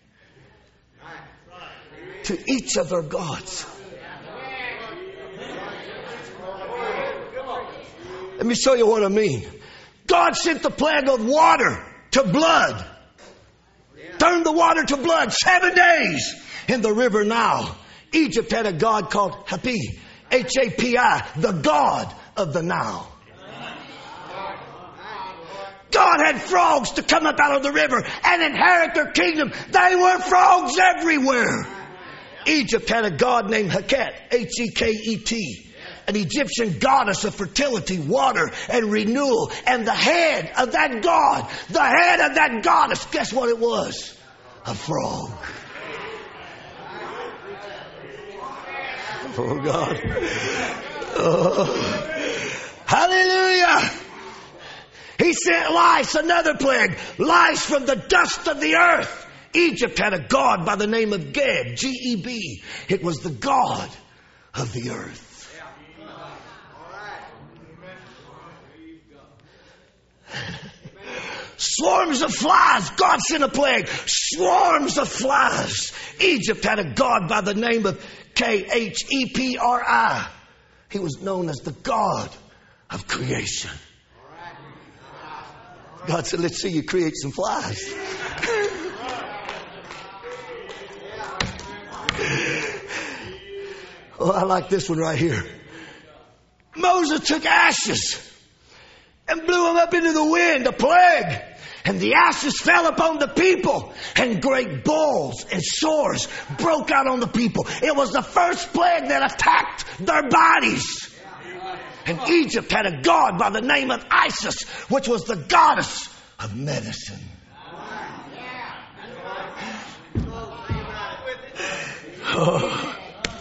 to each of their gods. Let me show you what I mean. God sent the plague of water to blood. Turned the water to blood 7 days in the river Nile. Egypt had a god called Hapi, H-A-P-I, the god of the Nile. God had frogs to come up out of the river and inherit their kingdom. They were frogs everywhere. Egypt had a god named Heket, H-E-K-E-T, an Egyptian goddess of fertility, water, and renewal. And the head of that god, the head of that goddess, guess what it was? A frog. Oh, God. Oh. Hallelujah. He sent lice, another plague. Lice from the dust of the earth. Egypt had a god by the name of Geb, G-E-B. It was the god of the earth. Swarms of flies. God sent a plague. Swarms of flies. Egypt had a god by the name of K-H-E-P-R-I. He was known as the God of creation. God said, let's see you create some flies. Oh, I like this one right here. Moses took ashes and blew them up into the wind, a plague. And the ashes fell upon the people, and great boils and sores broke out on the people. It was the first plague that attacked their bodies. And Egypt had a god by the name of Isis, which was the goddess of medicine. Oh.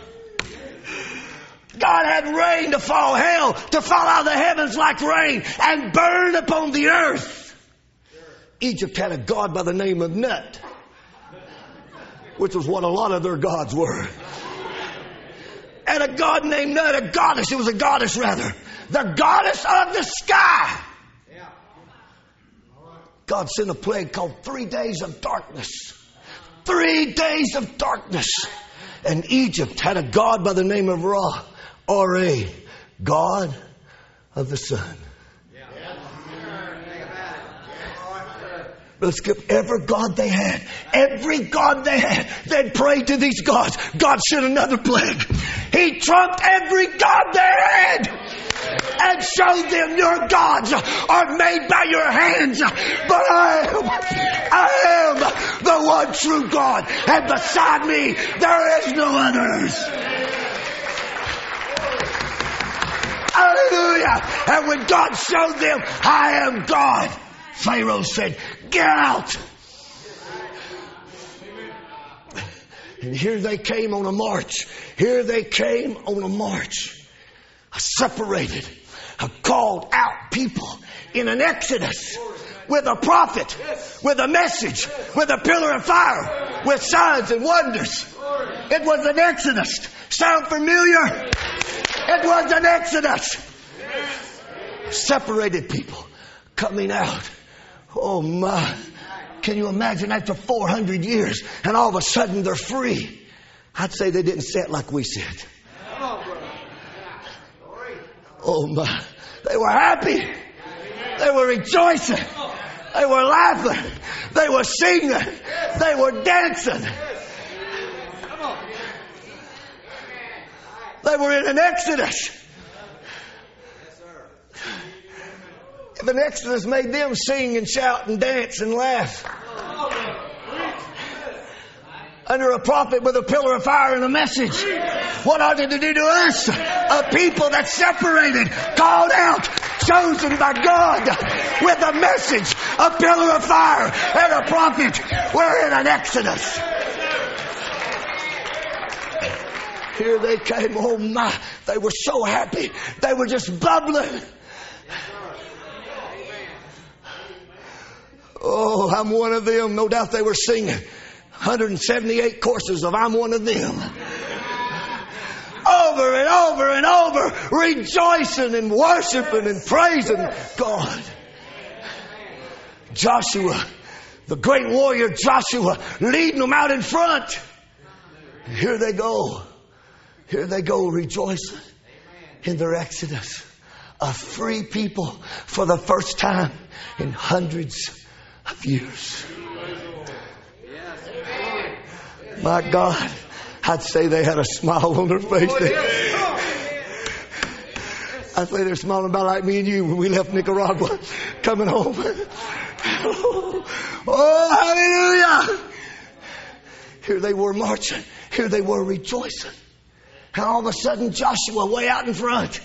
God had rain to fall, hail to fall out of the heavens like rain and burn upon the earth. Egypt had a god by the name of Nut, which was what a lot of their gods were. And a god named Nut, a goddess, it was a goddess rather, the goddess of the sky. God sent a plague called 3 days of darkness. 3 days of darkness. And Egypt had a god by the name of Ra, R-A, God of the sun. Let's give every god they had. Every god they had. They'd pray to these gods. God sent another plague. He trumped every god they had and showed them your gods are made by your hands. But I am the one true God. And beside me, there is no others. Hallelujah. And when God showed them, I am God, Pharaoh said, get out. And here they came on a march. Here they came on a march. A separated, a called out people in an exodus with a prophet, with a message, with a pillar of fire, with signs and wonders. It was an exodus. Sound familiar? It was an exodus. Separated people coming out. Oh my. Can you imagine after 400 years and all of a sudden they're free? I'd say they didn't say it like we said. Oh my. They were happy. They were rejoicing. They were laughing. They were singing. They were dancing. They were in an exodus. If an exodus made them sing and shout and dance and laugh under a prophet with a pillar of fire and a message, what ought it to do to us? A people that's separated, called out, chosen by God with a message, a pillar of fire and a prophet. We're in an exodus. Here they came. Oh my, they were so happy. They were just bubbling. Oh, I'm one of them. No doubt they were singing 178 courses of I'm one of them. Over and over and over, rejoicing and worshiping and praising God. Joshua, the great warrior Joshua, leading them out in front. And here they go. Here they go rejoicing in their exodus. A free people for the first time in hundreds of years. My God, I'd say they had a smile on their face. I'd say they're smiling about like me and you when we left Nicaragua coming home. Oh, hallelujah. Here they were marching. Here they were rejoicing. And all of a sudden Joshua way out in front.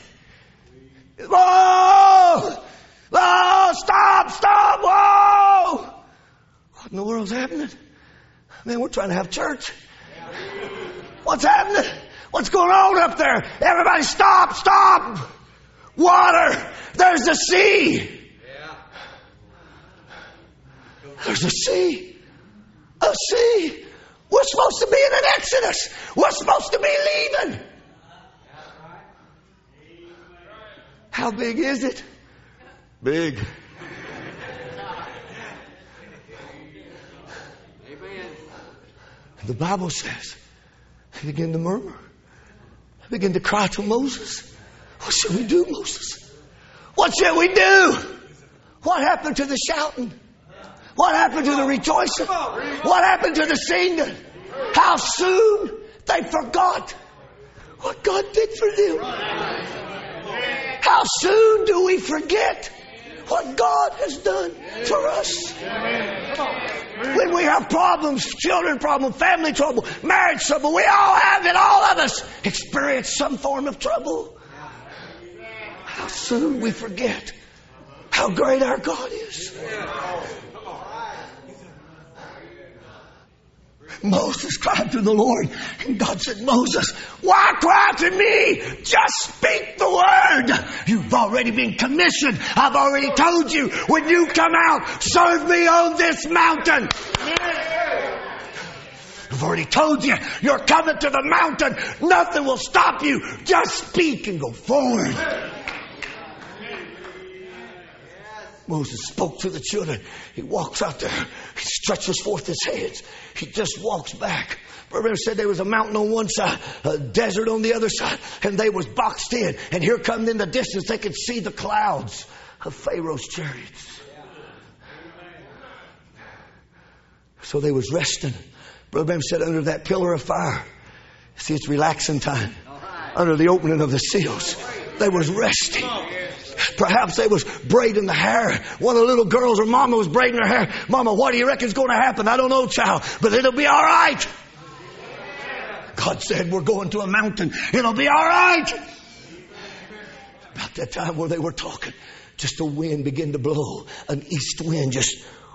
Whoa! Oh, stop! Whoa! What in the world's happening? Man, we're trying to have church. What's happening? What's going on up there? Everybody stop! Water! There's the sea! There's a sea! A sea! We're supposed to be in an exodus! We're supposed to be leaving! How big is it? Big. The Bible says they began to murmur. They began to cry to Moses. What shall we do, Moses? What shall we do? What happened to the shouting? What happened to the rejoicing? What happened to the singing? How soon they forgot what God did for them. How soon do we forget what God has done for us? When we have problems, children problem, family trouble, marriage trouble, we all have it. All of us experience some form of trouble. How soon we forget how great our God is. Moses cried to the Lord, and God said, Moses, why cry to me? Just speak the word. You've already been commissioned. I've already told you, when you come out, serve me on this mountain. I've already told you, you're coming to the mountain. Nothing will stop you. Just speak and go forward. Moses spoke to the children. He walks out there. He stretches forth his hands. He just walks back. Brother said there was a mountain on one side, a desert on the other side, and they was boxed in. And here come in the distance, they could see the clouds of Pharaoh's chariots. So they was resting. Brother Branham said under that pillar of fire. See, it's relaxing time. Under the opening of the seals, they was resting. Perhaps they was braiding the hair. One of the little girls, her mama was braiding her hair. Mama, what do you reckon is going to happen? I don't know, child, but it'll be all right. God said, we're going to a mountain. It'll be all right. About that time where they were talking, just a wind began to blow. An east wind just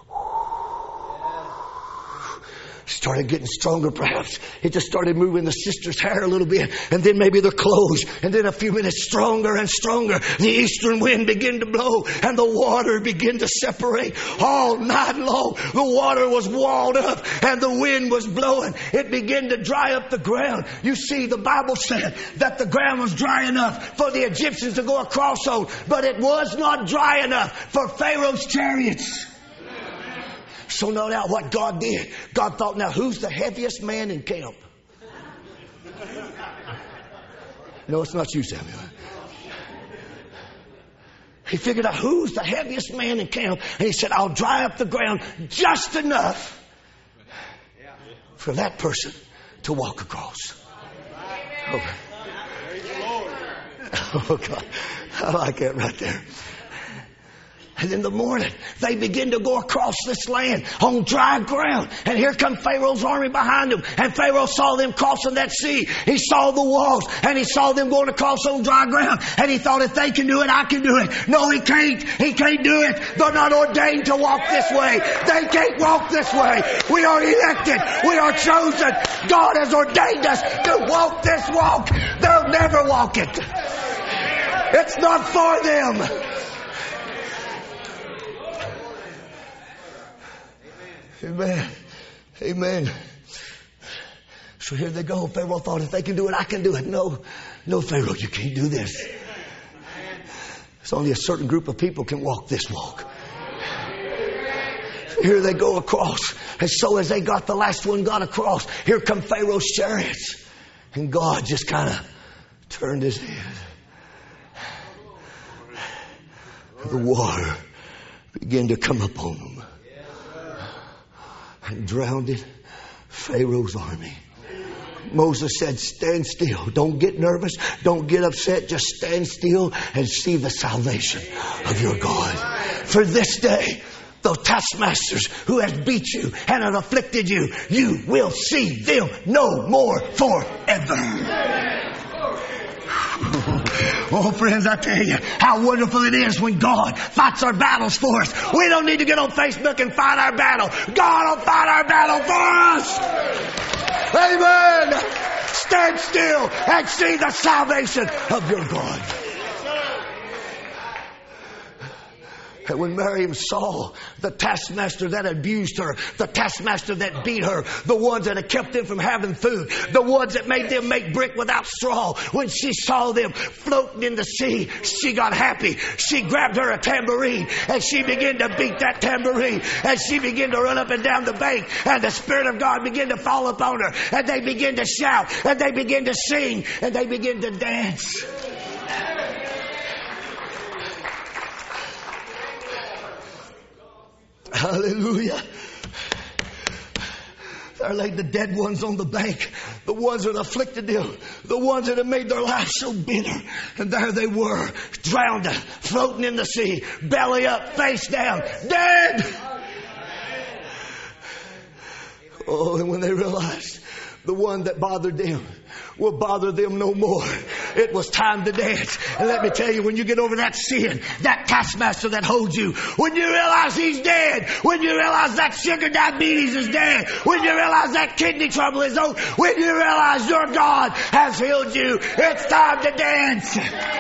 started getting stronger, perhaps. It just started moving the sister's hair a little bit, and then maybe their clothes, and then a few minutes stronger and stronger. The eastern wind began to blow, and the water began to separate all night long. The water was walled up, and the wind was blowing. It began to dry up the ground. You see, the Bible said that the ground was dry enough for the Egyptians to go across on, but it was not dry enough for Pharaoh's chariots. So no doubt what God did, God thought, now who's the heaviest man in camp? No, it's not you, Samuel. He figured out who's the heaviest man in camp, and he said, I'll dry up the ground just enough for that person to walk across. Oh God, I like that right there. And in the morning, they begin to go across this land on dry ground. And here come Pharaoh's army behind them. And Pharaoh saw them crossing that sea. He saw the walls, and he saw them going across on dry ground. And he thought, if they can do it, I can do it. No, he can't. He can't do it. They're not ordained to walk this way. They can't walk this way. We are elected. We are chosen. God has ordained us to walk this walk. They'll never walk it. It's not for them. Amen. Amen. So here they go. Pharaoh thought, if they can do it, I can do it. No, Pharaoh, you can't do this. It's only a certain group of people can walk this walk. Here they go across. And so as they got the last one got across, here come Pharaoh's chariots. And God just kind of turned his head. The water began to come upon them and drowned Pharaoh's army. Moses said, stand still. Don't get nervous. Don't get upset. Just stand still and see the salvation of your God. For this day, the taskmasters who have beat you and have afflicted you, you will see them no more forever. Oh, friends, I tell you how wonderful it is when God fights our battles for us. We don't need to get on Facebook and fight our battle. God will fight our battle for us. Amen. Stand still and see the salvation of your God. And when Miriam saw the taskmaster that abused her, the taskmaster that beat her, the ones that had kept them from having food, the ones that made them make brick without straw, when she saw them floating in the sea, she got happy. She grabbed her a tambourine and she began to beat that tambourine, and she began to run up and down the bank, and the Spirit of God began to fall upon her, and they began to shout, and they began to sing, and they began to dance. Hallelujah. There lay the dead ones on the bank, the ones that afflicted them, the ones that had made their lives so bitter. And there they were, drowned, floating in the sea, belly up, face down, dead. Oh, and when they realized the one that bothered them will bother them no more, it was time to dance. And let me tell you, when you get over that sin, that taskmaster that holds you, when you realize he's dead, when you realize that sugar diabetes is dead, when you realize that kidney trouble is over, when you realize your God has healed you, it's time to dance.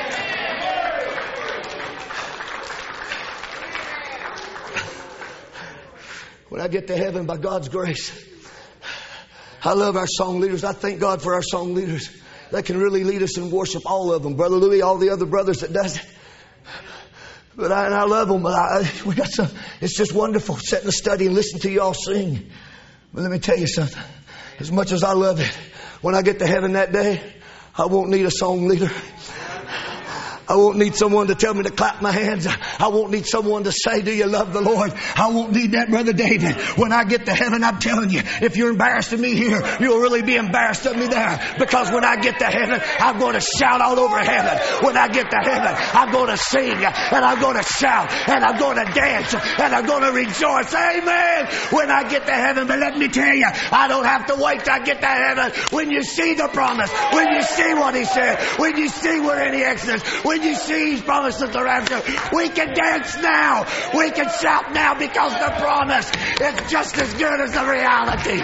When I get to heaven, by God's grace, I love our song leaders. I thank God for our song leaders. They can really lead us in worship, all of them. Brother Louis, all the other brothers that does it. But I love them. We got some. It's just wonderful sitting in the study and listening to you all sing. But let me tell you something. As much as I love it, when I get to heaven that day, I won't need a song leader. I won't need someone to tell me to clap my hands. I won't need someone to say, do you love the Lord? I won't need that, Brother David. When I get to heaven, I'm telling you, if you're embarrassed of me here, you'll really be embarrassed of me there. Because when I get to heaven, I'm going to shout all over heaven. When I get to heaven, I'm going to sing and I'm going to shout and I'm going to dance and I'm going to rejoice. Amen. When I get to heaven, but let me tell you, I don't have to wait till I get to heaven. When you see the promise, when you see what He said, when you see we're in the Exodus, when you see He's promised us the rapture, we can dance now. We can shout now because the promise is just as good as the reality.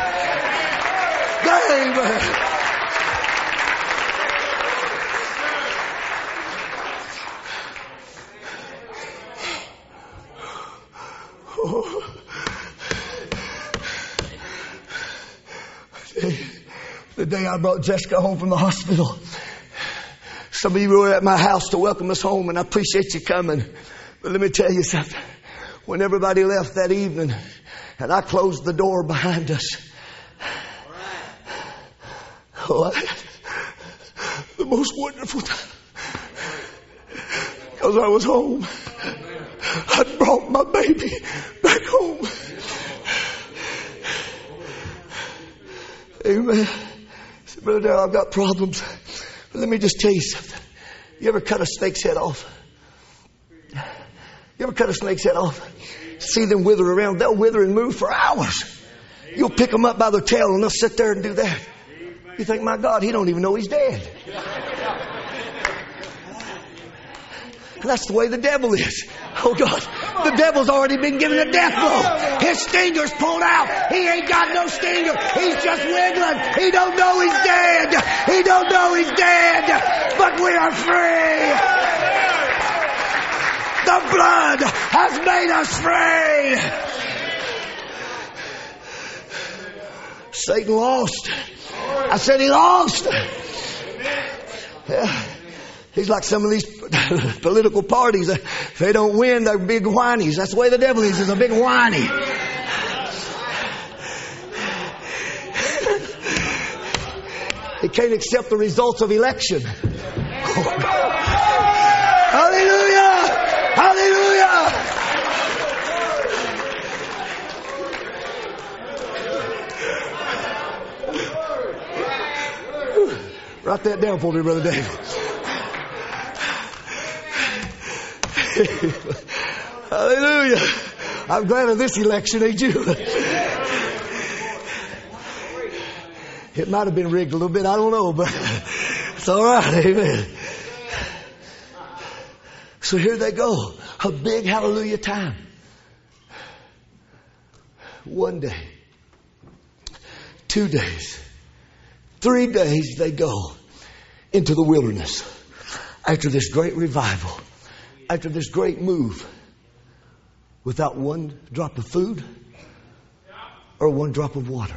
Amen. Oh. The day I brought Jessica home from the hospital, some of you were at my house to welcome us home, and I appreciate you coming. But let me tell you something. When everybody left that evening, and I closed the door behind us, the most wonderful time. Because I was home. I brought my baby back home. Amen. I said, Brother Darrell, I've got problems. But let me just tell you something. You ever cut a snake's head off? You ever cut a snake's head off? See them wither around. They'll wither and move for hours. You'll pick them up by their tail and they'll sit there and do that. You think, my God, he don't even know he's dead. And that's the way the devil is. Oh God, the devil's already been given a death blow. His stinger's pulled out. He ain't got no stinger. He's just wiggling. He don't know he's dead. He don't know he's dead. But we are free. The blood has made us free. Satan lost. I said he lost. Yeah. He's like some of these political parties. If they don't win, they're big whinies. That's the way the devil is. He's a big whiny. He can't accept the results of election. Hallelujah! Hallelujah! Write that down for me, Brother David. Hallelujah. I'm glad of this election, ain't you? It might have been rigged a little bit, I don't know, but it's all right. Amen. So here they go. A big hallelujah time. One day, 2 days, 3 days they go into the wilderness after this great revival. After this great move, without one drop of food or one drop of water.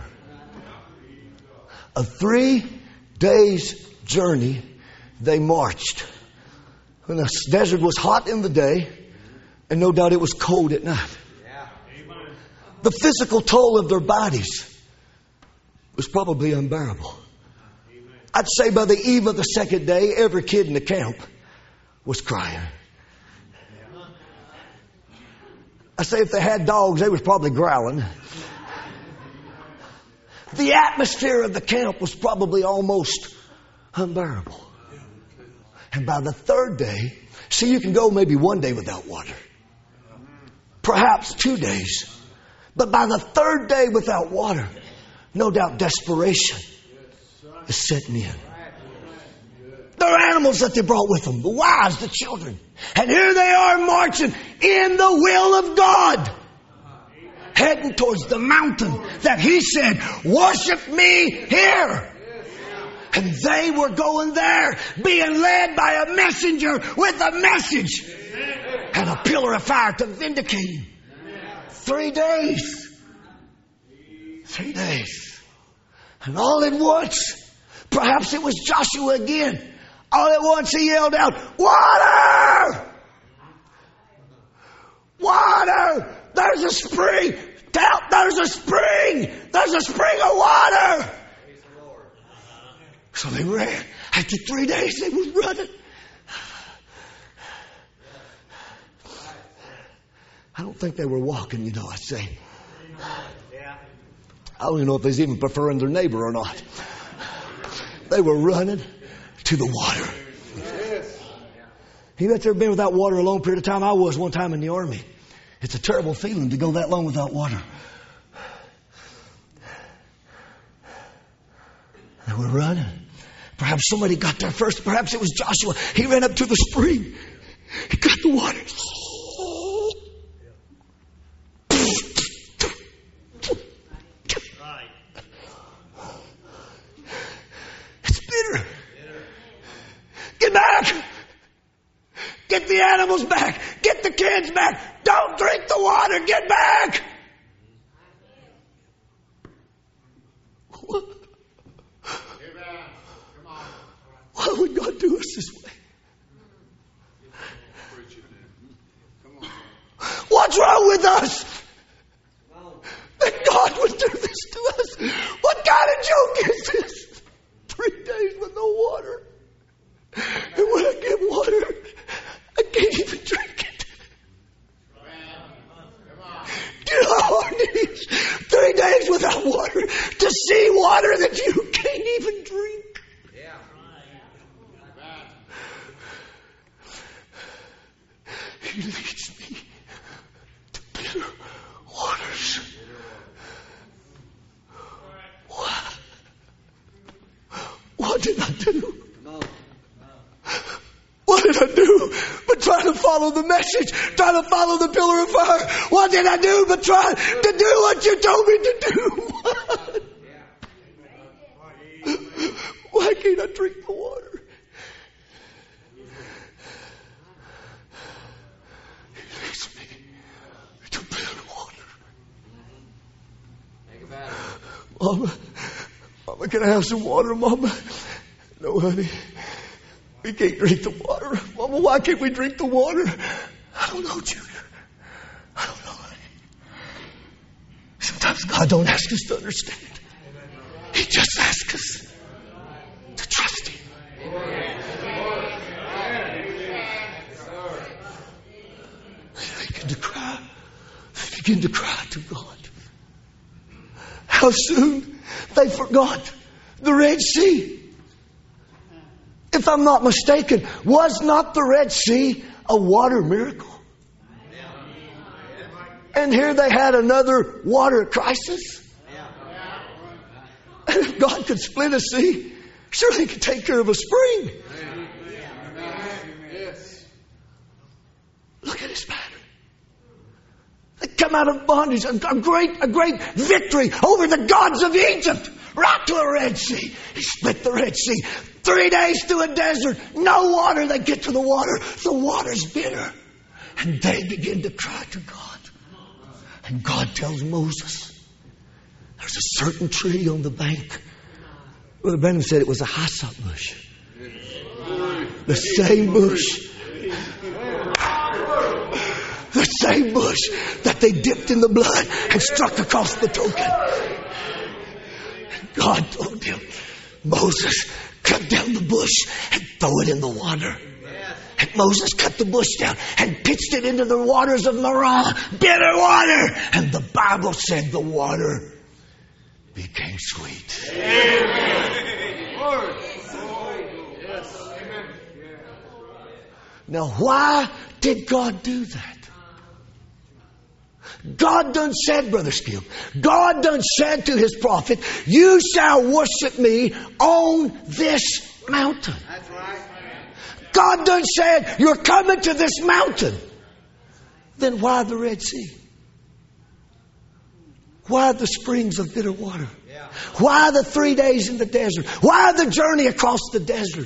A 3 days journey they marched. And the desert was hot in the day, and no doubt it was cold at night. The physical toll of their bodies was probably unbearable. I'd say by the eve of the second day, every kid in the camp was crying. I say if they had dogs, they was probably growling. The atmosphere of the camp was probably almost unbearable. And by the 3rd day, see, you can go maybe 1 day without water. Perhaps 2 days. But by the 3rd day without water, no doubt desperation is setting in. Their animals that they brought with them, the wives, the children. And here they are marching in the will of God. Heading towards the mountain that He said, worship me here. And they were going there, being led by a messenger with a message. And a pillar of fire to vindicate Him. 3 days. 3 days. And all at once, perhaps it was Joshua again. All at once he yelled out, water! Water! There's a spring! There's a spring! There's a spring of water! So they ran. After 3 days, they were running. I don't think they were walking, you know, I say. I don't even know if they was even preferring their neighbor or not. They were running to the water. You ever been without water a long period of time? I was one time in the army. It's a terrible feeling to go that long without water. They were running. Perhaps somebody got there first. Perhaps it was Joshua. He ran up to the spring. He got the water. It's bitter. Get back. Get the animals back. Get the kids back. Don't drink the water. Get back. What? Why would God do us this way? What's wrong with us? That God would do this to us. What kind of joke is this? 3 days with no water. And when I get water, I can't even drink it. Do you know how hard it is? 3 days without water to see water that you can't even drink. He leads me to bitter waters. What did I do? What did I do but try to follow the message? Try to follow the pillar of fire? What did I do but try to do what you told me to do? Why can't I drink the water? He leads me to bitter water. Mama, can I have some water, Mama? No, honey. We can't drink the water. Mama, why can't we drink the water? I don't know, Junior. I don't know, honey. Sometimes God don't ask us to understand. He just asks us to trust Him. They begin to cry to God. How soon they forgot the Red Sea. If I'm not mistaken, was not the Red Sea a water miracle? And here they had another water crisis. And if God could split a sea, surely He could take care of a spring. Look at His pattern. They come out of bondage, a great victory over the gods of Egypt, right to a Red Sea. He split the Red Sea. 3 days through a desert, no water. They get to the water. The water's bitter. And they begin to cry to God. And God tells Moses, there's a certain tree on the bank. Brother Branham said it was a hyssop bush. The same bush. The same bush that they dipped in the blood and struck across the token. And God told him, Moses, cut down the bush and throw it in the water. And Moses cut the bush down and pitched it into the waters of Marah, bitter water. And the Bible said the water became sweet. Now, why did God do that? God done said, Brother Skip, God done said to His prophet, you shall worship me on this mountain. That's right. God done said, you're coming to this mountain. Then why the Red Sea? Why the springs of bitter water? Why the 3 days in the desert? Why the journey across the desert?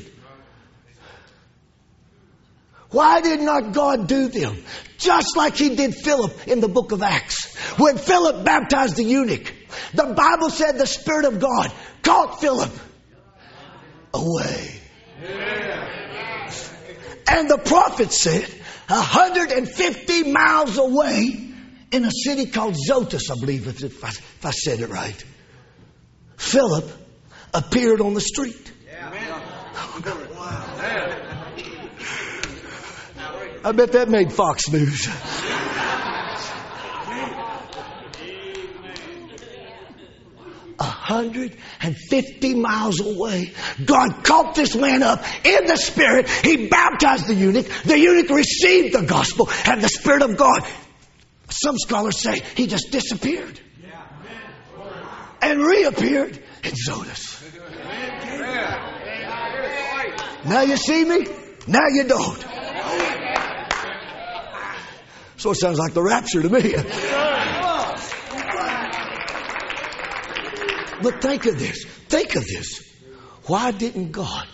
Why did not God do them? Just like He did Philip in the book of Acts. When Philip baptized the eunuch, the Bible said the Spirit of God caught Philip away. And the prophet said, 150 miles away in a city called Zotus, I believe, if I said it right. Philip appeared on the street. I bet that made Fox News. A 150 miles away, God caught this man up in the Spirit. He baptized the eunuch. The eunuch received the gospel and the Spirit of God. Some scholars say he just disappeared and reappeared in Zotus. Now you see me, now you don't. So it sounds like the rapture to me. But think of this. Think of this. Why didn't God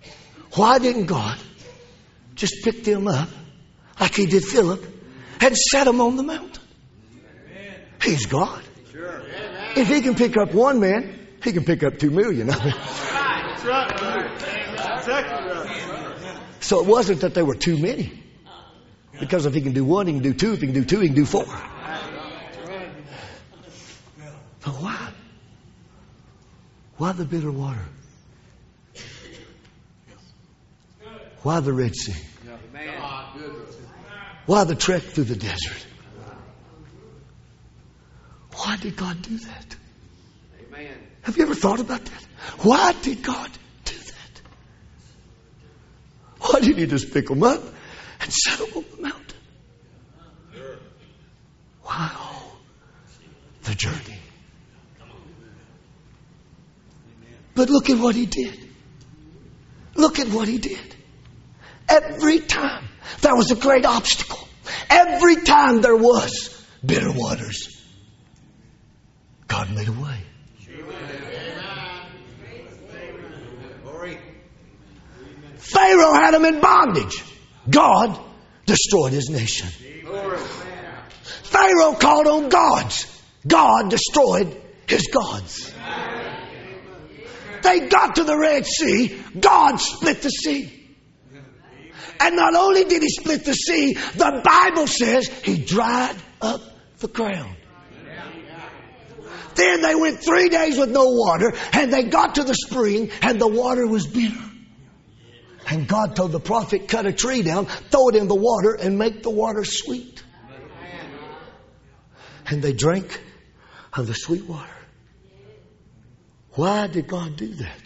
just pick them up like He did Philip and set them on the mountain? He's God. If He can pick up one man, He can pick up 2 million. So it wasn't that there were too many. Because if He can do one, He can do two. If He can do two, He can do 4. But why? Why the bitter water? Why the Red Sea? Why the trek through the desert? Why did God do that? Have you ever thought about that? Why did God do that? Why didn't He just pick them up and set them on the mountain? Why all the journey? But look at what He did. Look at what He did. Every time there was a great obstacle, every time there was bitter waters, God made a way. Pharaoh had him in bondage. God destroyed his nation. Pharaoh called on gods. God destroyed his gods. They got to the Red Sea. God split the sea. And not only did He split the sea, the Bible says He dried up the ground. Then they went 3 days with no water, and they got to the spring, and the water was bitter. And God told the prophet, cut a tree down, throw it in the water, and make the water sweet. And they drank of the sweet water. Why did God do that?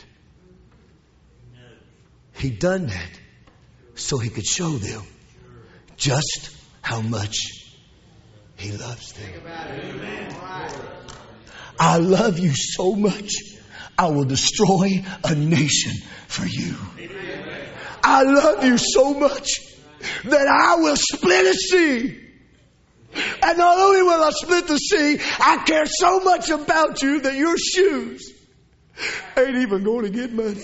He done that so He could show them just how much He loves them. I love you so much, I will destroy a nation for you. I love you so much that I will split a sea. And not only will I split the sea, I care so much about you that your shoes ain't even going to get muddy.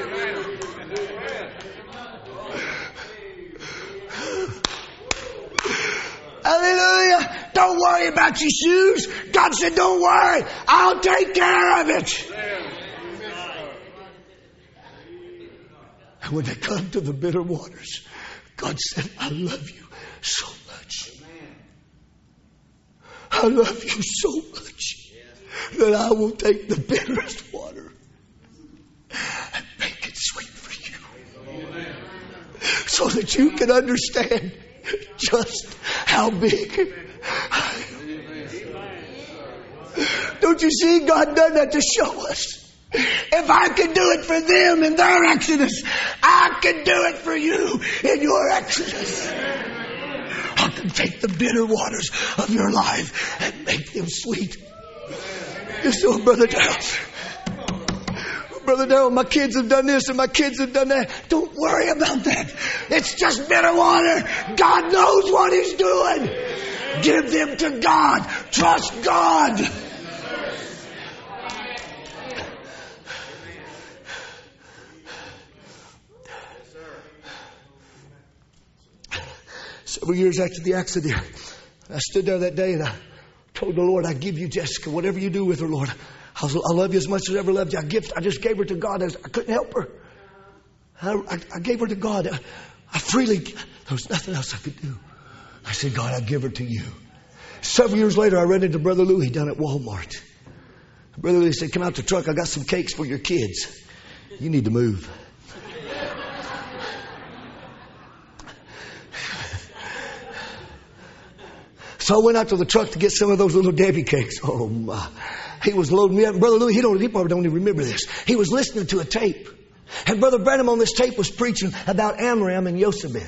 Hallelujah. Don't worry about your shoes. God said, don't worry. I'll take care of it. And when they come to the bitter waters, God said, I love you so much. I love you so much that I will take the bitterest water and make it sweet for you. So that you can understand just how big I am. Don't you see, God done that to show us. If I can do it for them in their exodus, I can do it for you in your exodus. I can take the bitter waters of your life and make them sweet. You saw Brother Darrell. Brother Darrell, my kids have done this and my kids have done that. Don't worry about that. It's just bitter water. God knows what He's doing. Give them to God. Trust God. Several years after the accident, I stood there that day and I told the Lord, I give you Jessica, whatever you do with her, Lord. I love you as much as I ever loved you. I just gave her to God. I couldn't help her. I gave her to God. I freely There was nothing else I could do. I said, God, I give her to you. Several years later, I ran into Brother Louie down at Walmart. Brother Louie said, come out the truck. I got some cakes for your kids. You need to move. So I went out to the truck to get some of those little Debbie cakes. Oh, my. He was loading me up. Brother Louie, he probably don't even remember this. He was listening to a tape. And Brother Branham on this tape was preaching about Amram and Jochebed.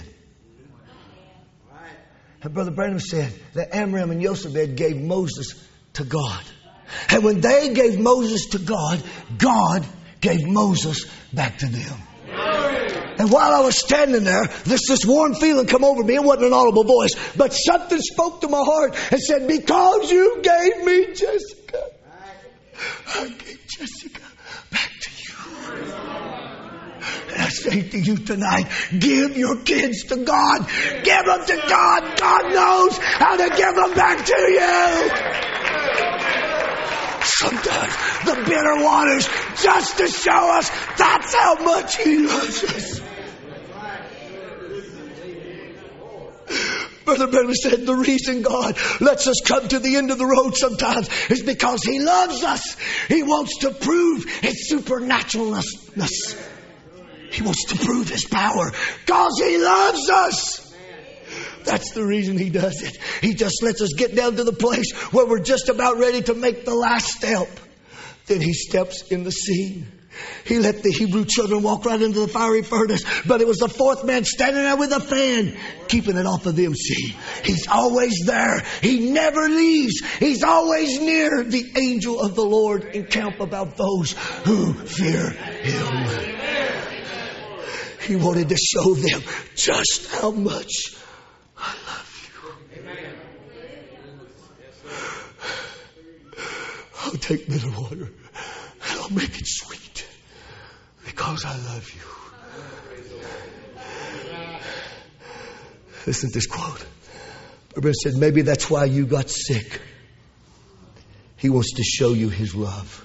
And Brother Branham said that Amram and Jochebed gave Moses to God. And when they gave Moses to God, God gave Moses back to them. And while I was standing there, this warm feeling come over me. It wasn't an audible voice, but something spoke to my heart and said, because you gave me Jessica, I gave Jessica back to you. And I say to you tonight, give your kids to God. Give them to God. God knows how to give them back to you. Sometimes the bitter waters just to show us that's how much He loves us. Brother Branham said the reason God lets us come to the end of the road sometimes is because He loves us. He wants to prove His supernaturalness. He wants to prove His power because He loves us. That's the reason He does it. He just lets us get down to the place where we're just about ready to make the last step. Then He steps in the scene. He let the Hebrew children walk right into the fiery furnace, but it was the fourth man standing there with a fan, keeping it off of them. See, He's always there. He never leaves. He's always near. The angel of the Lord encamp about those who fear Him. He wanted to show them just how much I love you. I'll take bitter water and I'll make it sweet because I love you. Listen to this quote. Brother said, maybe that's why you got sick. He wants to show you His love.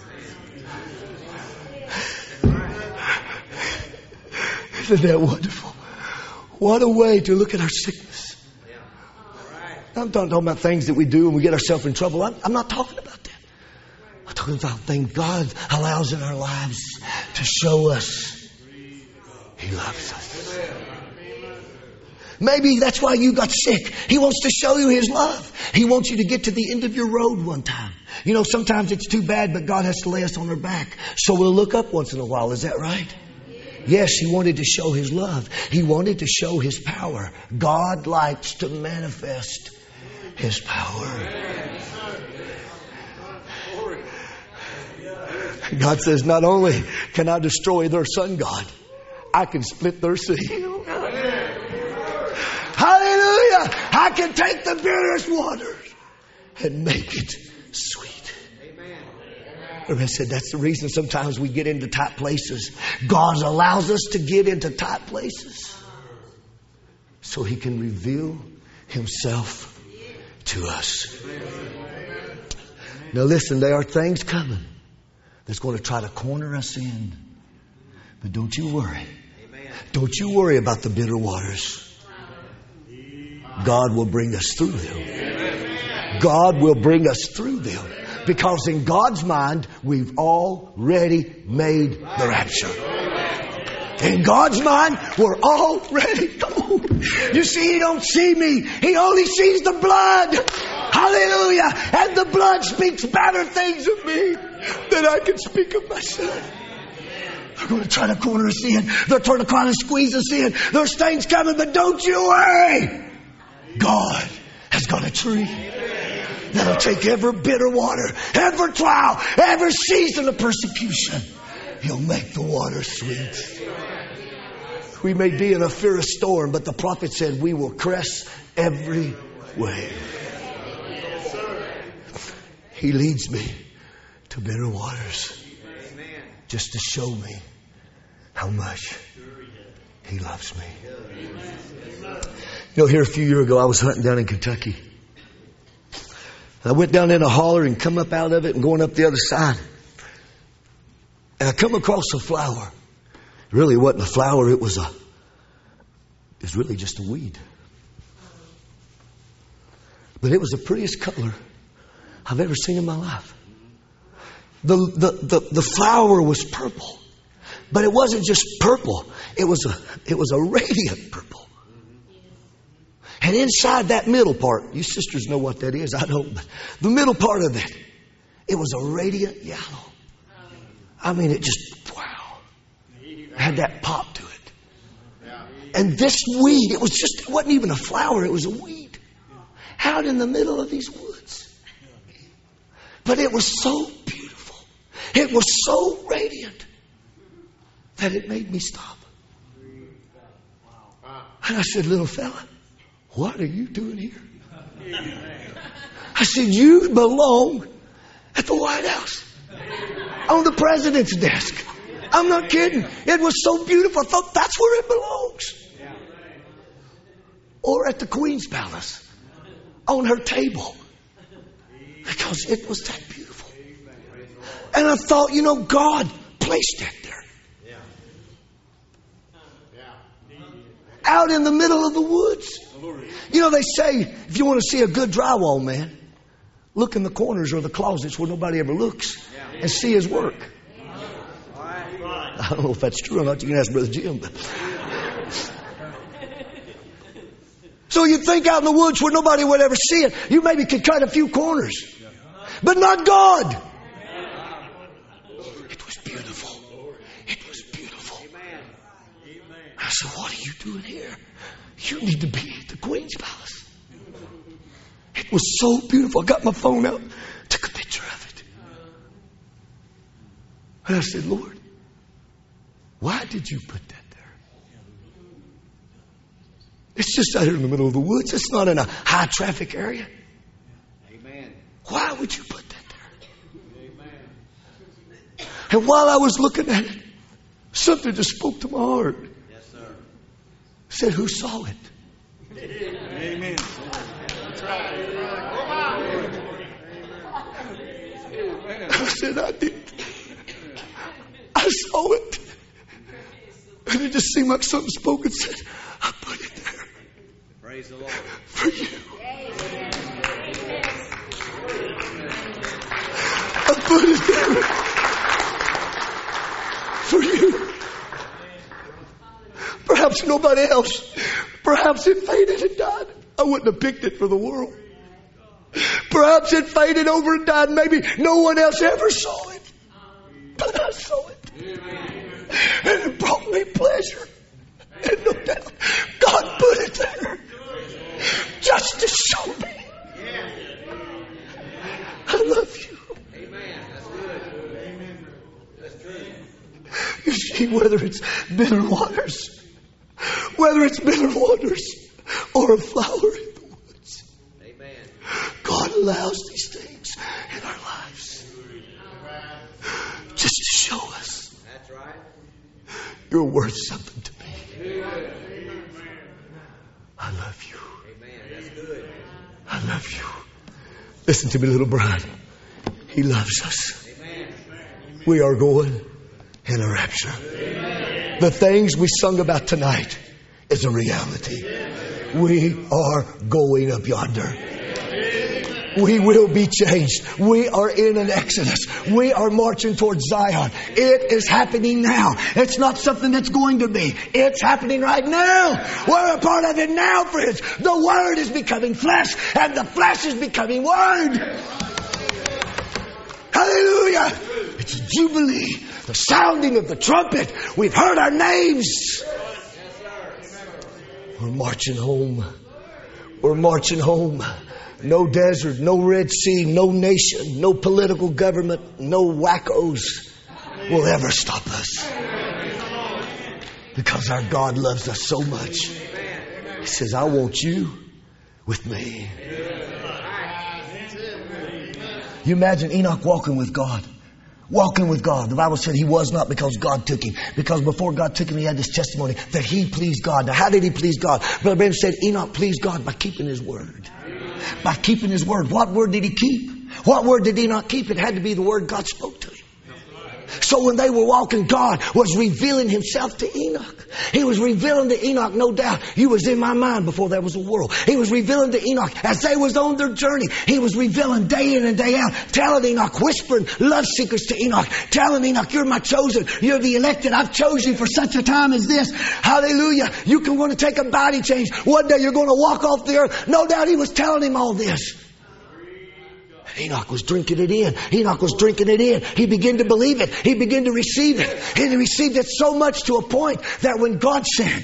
Isn't that wonderful? What a way to look at our sickness. I'm talking about things that we do and we get ourselves in trouble. I'm not talking about that. I'm talking about things God allows in our lives to show us He loves us. Maybe that's why you got sick. He wants to show you His love. He wants you to get to the end of your road one time. You know, sometimes it's too bad, but God has to lay us on our back. So we'll look up once in a while. Is that right? Yes, He wanted to show His love. He wanted to show His power. God likes to manifest His power. God says, not only can I destroy their sun god, I can split their sea. Hallelujah! I can take the bitterest waters and make it sweet. I said that's the reason sometimes we get into tight places. God allows us to get into tight places so He can reveal Himself to us. Now listen, there are things coming that's going to try to corner us in. But don't you worry. Don't you worry about the bitter waters. God will bring us through them. God will bring us through them. Because in God's mind, we've already made the rapture. In God's mind, we're already gone. You see, He don't see me. He only sees the blood. Hallelujah. And the blood speaks better things of me than I can speak of myself. They're going to try to corner us in. They're trying to try to squeeze us in. There's things coming, but don't you worry. God has got a tree that'll take every bitter water, every trial, every season of persecution. He'll make the water sweet. We may be in a fierce storm, but the prophet said we will crest every wave. He leads me to bitter waters just to show me how much He loves me. You know, here a few years ago, I was hunting down in Kentucky. And I went down in a holler and come up out of it and going up the other side. And I come across a flower. It really wasn't a flower. It was is really just a weed. But it was the prettiest color I've ever seen in my life. The flower was purple. But it wasn't just purple. It was a radiant purple. And inside that middle part, you sisters know what that is, I don't, but the middle part of it was a radiant yellow. I mean, it just, wow, had that pop to it. And this weed, it wasn't even a flower, it was a weed. Out in the middle of these woods. But it was so beautiful. It was so radiant that it made me stop. And I said, little fella, what are you doing here? I said, you belong at the White House. On the president's desk. I'm not kidding. It was so beautiful. I thought that's where it belongs. Or at the Queen's Palace. On her table. Because it was that beautiful. And I thought, God placed that there. Out in the middle of the woods. They say, if you want to see a good drywall man, look in the corners or the closets where nobody ever looks and see his work. I don't know if that's true or not. You can ask Brother Jim. But. So you think out in the woods where nobody would ever see it, you maybe could cut a few corners. But not God. It was beautiful. It was beautiful. I said, what are you doing here? You need to be at the Queen's Palace. It was so beautiful. I got my phone out, took a picture of it. And I said, Lord, why did you put that there? It's just out here in the middle of the woods. It's not in a high traffic area. Amen. Why would you put that there? Amen. And while I was looking at it, something just spoke to my heart. Yes, sir. Said, who saw it? Amen. That's right. I said, I did. I saw it. And it just seemed like something spoke and said, I put it there. Praise the Lord. For you. I put it there. For you. Perhaps nobody else. Perhaps it faded and died. I wouldn't have picked it for the world. Perhaps it faded over and died. Maybe no one else ever saw it. But I saw it. And it brought me pleasure. And no doubt, God put it there. Just to show me. I love you. Amen. That's good. Amen. That's true. You see, whether it's bitter waters, or a flower in the woods, amen, God allows these things in our lives just to show us. That's right. You're worth something to me. I love you. Amen. That's good. I love you. Listen to me, little Brian. He loves us. Amen. We are going in a rapture. Amen. The things we sung about tonight is a reality. We are going up yonder. We will be changed. We are in an exodus. We are marching towards Zion. It is happening now. It's not something that's going to be. It's happening right now. We're a part of it now, friends. The Word is becoming flesh, and the flesh is becoming Word. Hallelujah. It's a jubilee. The sounding of the trumpet. We've heard our names. We're marching home. We're marching home. No desert, no Red Sea, no nation, no political government, no wackos will ever stop us. Because our God loves us so much. He says, I want you with me. You imagine Enoch walking with God. Walking with God. The Bible said he was not because God took him. Because before God took him, he had this testimony that he pleased God. Now, how did he please God? Brother Branham said Enoch pleased God by keeping his word. By keeping his word. What word did he keep? What word did Enoch keep? It had to be the word God spoke to him. So when they were walking, God was revealing Himself to Enoch. He was revealing to Enoch, no doubt, you was in my mind before there was a world. He was revealing to Enoch as they was on their journey. He was revealing day in and day out, telling Enoch, whispering love secrets to Enoch, telling Enoch, you're my chosen, you're the elected, I've chosen you for such a time as this. Hallelujah. You can want to take a body change. One day you're going to walk off the earth. No doubt he was telling him all this. Enoch was drinking it in. Enoch was drinking it in. He began to believe it. He began to receive it. And he received it so much to a point that when God said,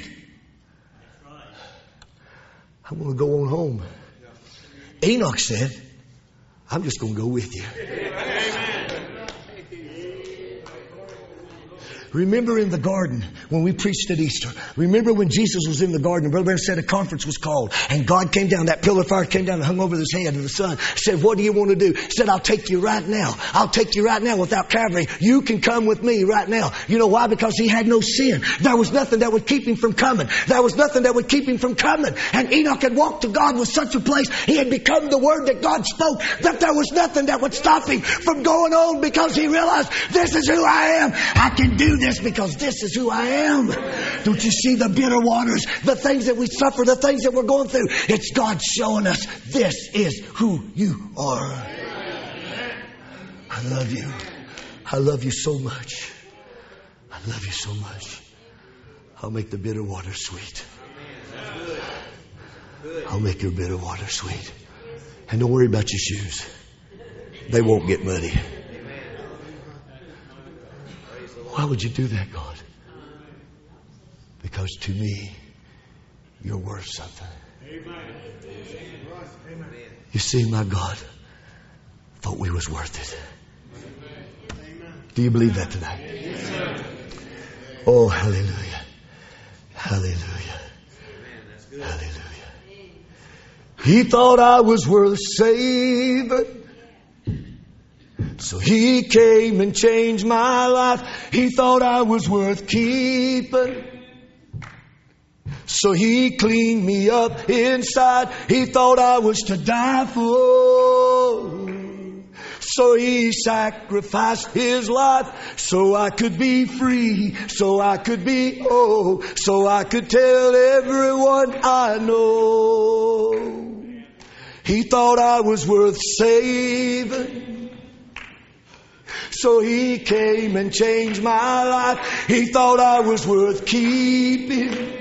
I'm going to go on home, Enoch said, I'm just going to go with you. Remember in the garden when we preached at Easter. Remember when Jesus was in the garden. Brother Branham said a conference was called. And God came down. That pillar of fire came down and hung over his head. And the son said, what do you want to do? He said, I'll take you right now. I'll take you right now without Calvary. You can come with me right now. You know why? Because he had no sin. There was nothing that would keep him from coming. There was nothing that would keep him from coming. And Enoch had walked to God with such a place. He had become the word that God spoke. That there was nothing that would stop him from going on because he realized this is who I am. I can do this because this is who I am. Don't you see the bitter waters, the things that we suffer, the things that we're going through? It's God showing us this is who you are. I love you. I love you so much. I love you so much. I'll make the bitter water sweet. I'll make your bitter water sweet. And don't worry about your shoes. They won't get muddy. Why would you do that, God? Because to me, you're worth something. You see, my God thought we was worth it. Do you believe that tonight? Oh, hallelujah. Hallelujah. Hallelujah. He thought I was worth saving. So He came and changed my life. He thought I was worth keeping. So He cleaned me up inside. He thought I was to die for. So He sacrificed His life so I could be free, so I could be whole, so I could tell everyone I know. He thought I was worth saving. So He came and changed my life. He thought I was worth keeping.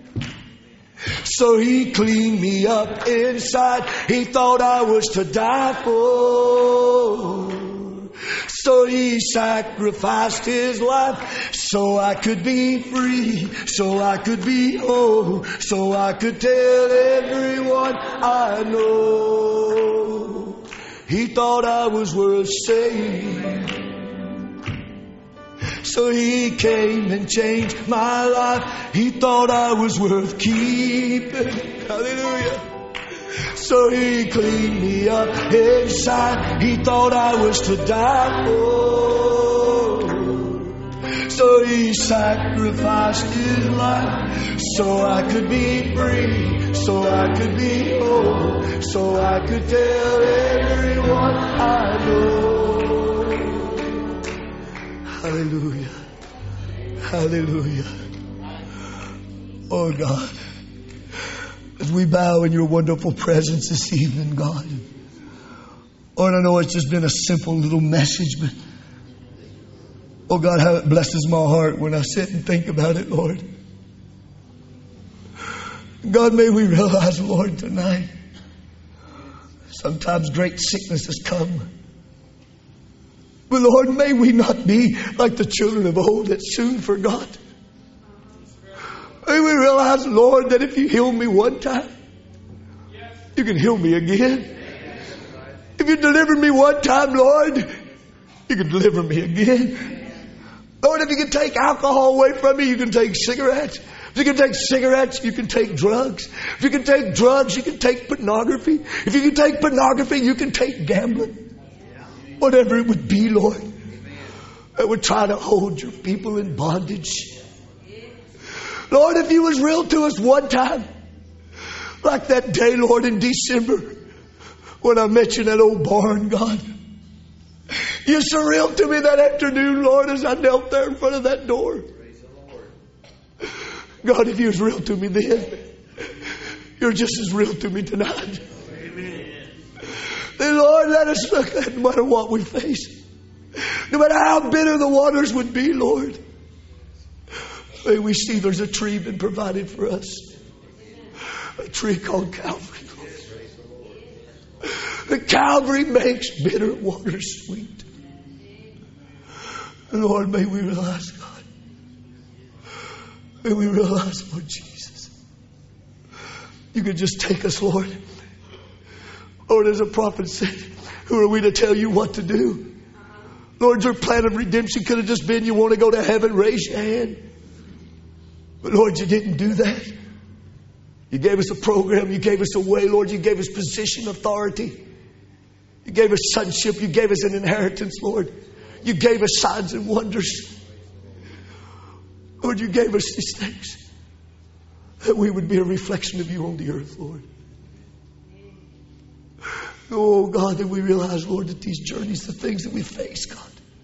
So He cleaned me up inside. He thought I was to die for. So He sacrificed His life so I could be free, so I could be whole, so I could tell everyone I know. He thought I was worth saving. So He came and changed my life. He thought I was worth keeping. Hallelujah. So He cleaned me up inside. He thought I was to die for. So He sacrificed His life so I could be free, so I could be whole, so I could tell everyone I know. Hallelujah. Hallelujah. Oh God, as we bow in your wonderful presence this evening, God. Lord, I know it's just been a simple little message, but oh God, how it blesses my heart when I sit and think about it, Lord. God, may we realize, Lord, tonight, sometimes great sicknesses come. But Lord, may we not be like the children of old that soon forgot. May we realize, Lord, that if you heal me one time, you can heal me again. If you deliver me one time, Lord, you can deliver me again. Lord, if you can take alcohol away from me, you can take cigarettes. If you can take cigarettes, you can take drugs. If you can take drugs, you can take pornography. If you can take pornography, you can take gambling. Whatever it would be, Lord, that would try to hold your people in bondage. Lord, if you was real to us one time, like that day, Lord, in December, when I met you in that old barn, God. You surrealed to me that afternoon, Lord, as I knelt there in front of that door. God, if you was real to me then, you're just as real to me tonight. Then, Lord, let us look at no matter what we face. No matter how bitter the waters would be, Lord. May we see there's a tree been provided for us. A tree called Calvary. The Calvary makes bitter waters sweet. And Lord, may we realize, God. May we realize, Lord Jesus. You could just take us, Lord. Lord, as a prophet said, who are we to tell you what to do? Lord, your plan of redemption could have just been, you want to go to heaven, raise your hand. But Lord, you didn't do that. You gave us a program. You gave us a way, Lord. You gave us position, authority. You gave us sonship. You gave us an inheritance, Lord. You gave us signs and wonders. Lord, you gave us these things that we would be a reflection of you on the earth, Lord. Oh, God, that we realize, Lord, that these journeys, the things that we face, God.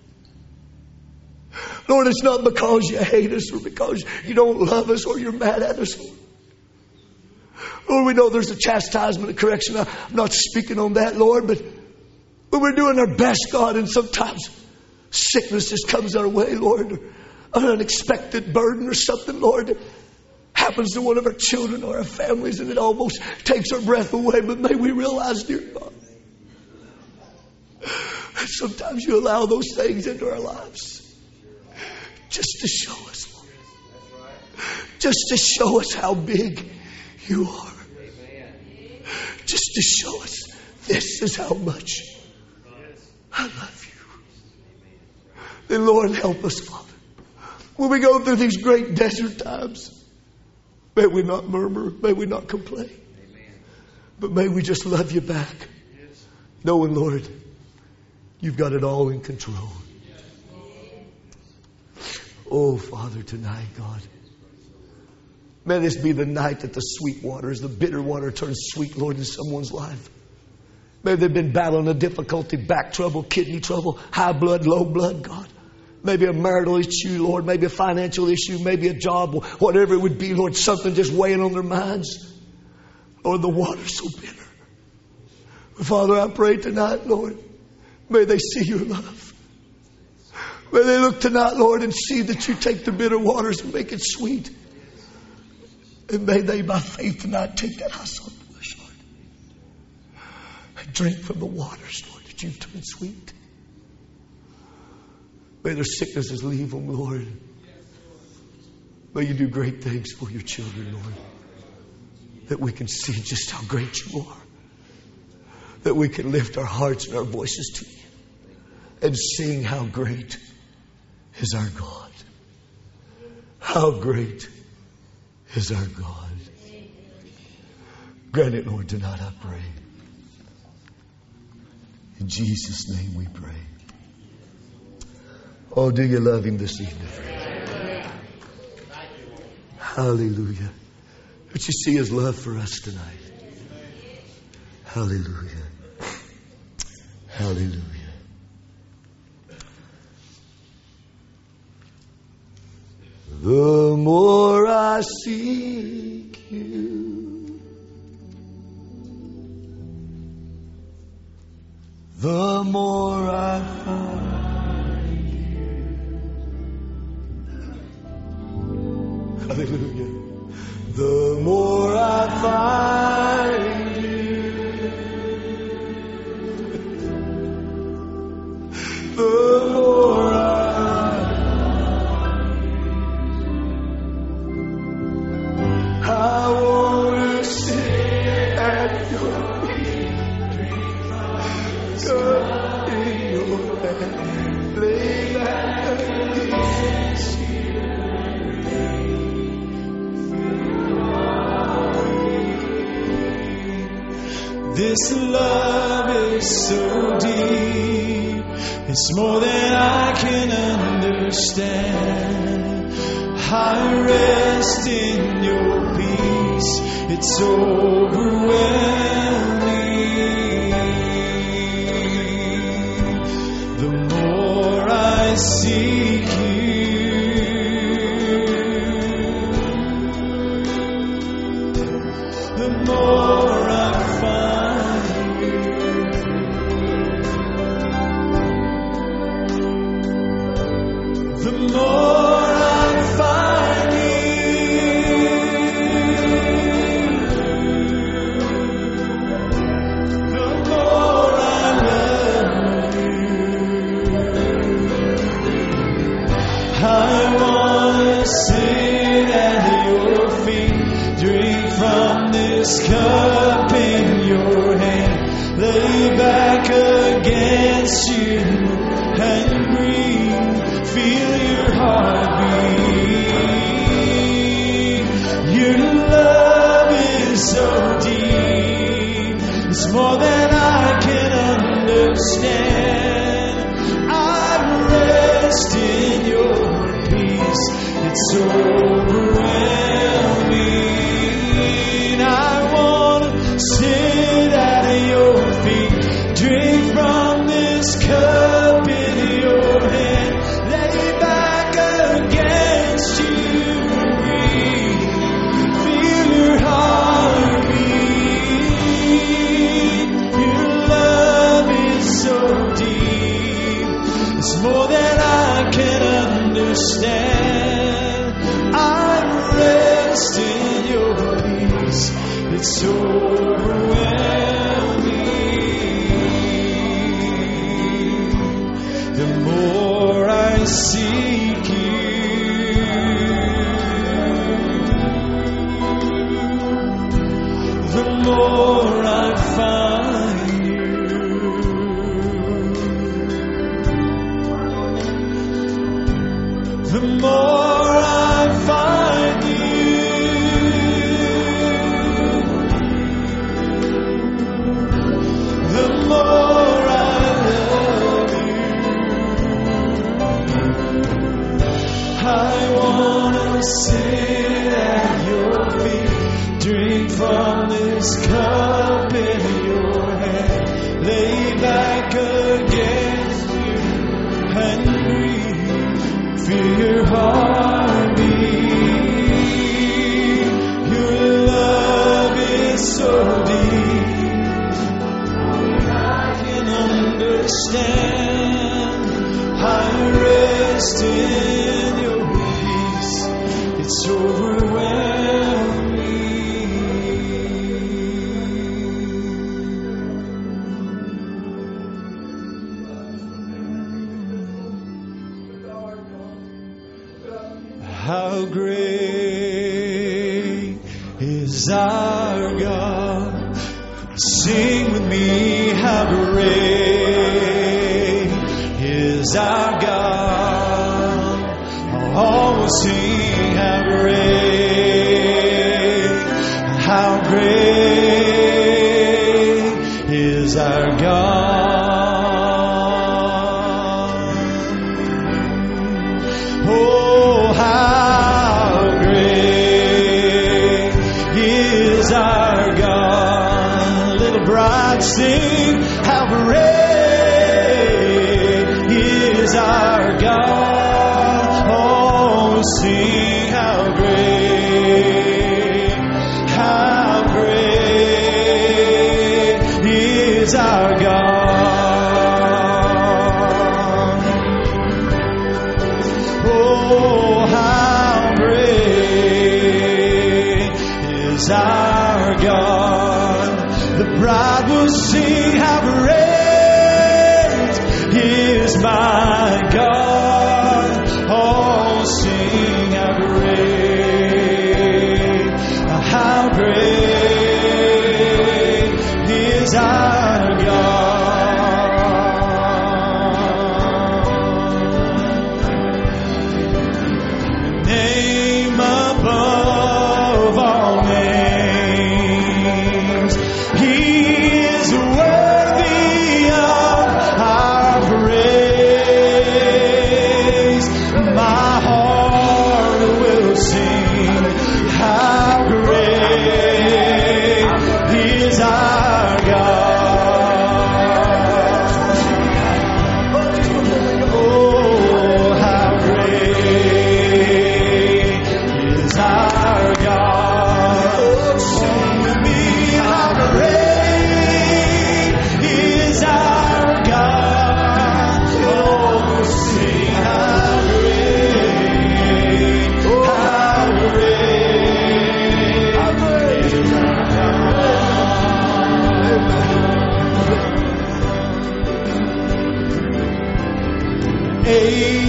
Lord, it's not because you hate us or because you don't love us or you're mad at us, Lord. Lord, we know there's a chastisement, a correction. I'm not speaking on that, Lord, but we're doing our best, God, and sometimes sickness just comes our way, Lord, or an unexpected burden or something, Lord, that happens to one of our children or our families, and it almost takes our breath away. But may we realize, dear God, that sometimes you allow those things into our lives just to show us, Lord. Just to show us how big you are. Just to show us this is how much I love you. Then, Lord, help us, Father. When we go through these great desert times, may we not murmur, may we not complain, but may we just love you back, knowing, Lord, you've got it all in control. Oh, Father, tonight, God, may this be the night that the sweet waters, the bitter water turns sweet, Lord, in someone's life. Maybe they've been battling a difficulty, back trouble, kidney trouble, high blood, low blood, God. Maybe a marital issue, Lord. Maybe a financial issue. Maybe a job. Whatever it would be, Lord. Something just weighing on their minds. Lord, the water's so bitter. But Father, I pray tonight, Lord, may they see your love. May they look tonight, Lord, and see that you take the bitter waters and make it sweet. And may they, by faith tonight, take that hustle bush, Lord, and drink from the waters, Lord, that you've turned sweet. May their sicknesses leave them, Lord. May you do great things for your children, Lord. That we can see just how great you are. That we can lift our hearts and our voices to you and sing how great is our God. How great is our God. Grant it, Lord, tonight, I pray. In Jesus' name we pray. Oh, do you love him this evening? Hallelujah. But you see his love for us tonight. Hallelujah. Hallelujah. The more I seek you, the more I find you. Hallelujah. The more I find you, the more I want to sit at your feet, God in your hand, lay back against you. This love is so deep, it's more than I can understand. I rest in your peace, it's overwhelming. The the more I find you. The more I find you. The more I love you. I want to sit at your feet, drink from this cup in your hand, lay back against you and breathe, feel your heartbeat. Your love is so deep, it's more than I can understand. I rest in your peace, it's overwhelming. I want to sit at your feet, drink from this cup in your hand, lay back against you, breathe, feel your heartbeat. Your love is so deep, it's more than I can understand. I rest in your peace, it's overwhelming. The more I seek you, the more I find you. The more I find you. The more I love you. I want to sit at your feet, drink from this cup in your hand, lay back against you and breathe, feel your heartbeat. Your love is so deep, I can understand. I rest in your peace, it's overwhelming. How great is our God? Sing with me, how great is our God? All will sing, how great is our God. Oh, how great is our God. Little bride, sing, how great is our God. Oh, sing, how great is our God. Oh, how great is our God. The bride will sing, how great is my God. Oh, sing, how great is our God. Name above all names, He is worthy of our praise.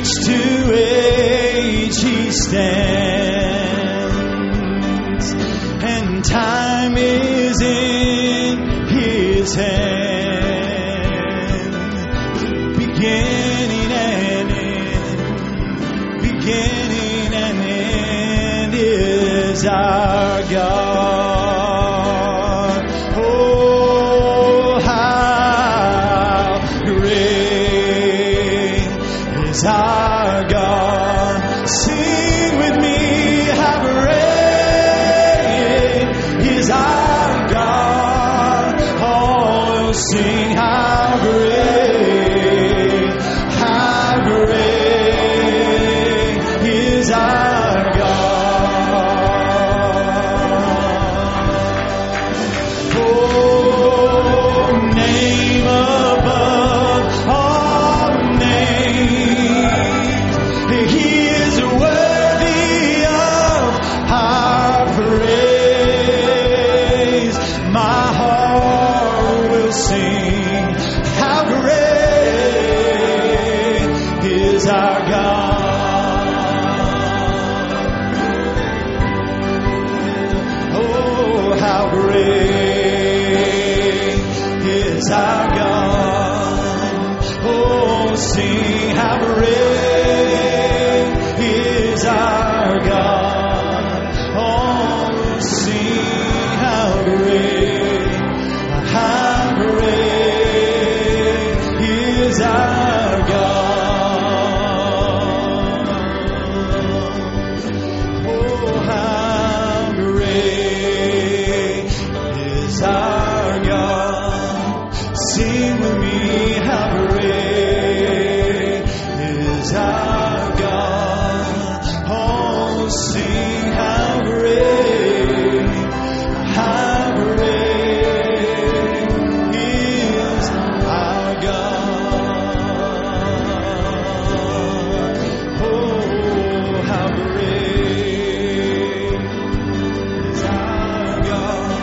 age to age He stands, and time is in His hand. Beginning and end, beginning and end is our God. Oh, how great is our God. Sing with me, how great is our God. Oh, sing how great is our God. Oh, name above all names, He is worthy of our praise. My heart will sing, how great is our God. Oh, how great is our God. Oh, sing, how great is our God. Oh, sing, how great is our God. Oh, how great is our God. Sing with me, how great is our God. Oh, sing, how great is our God. Oh, how great is our God.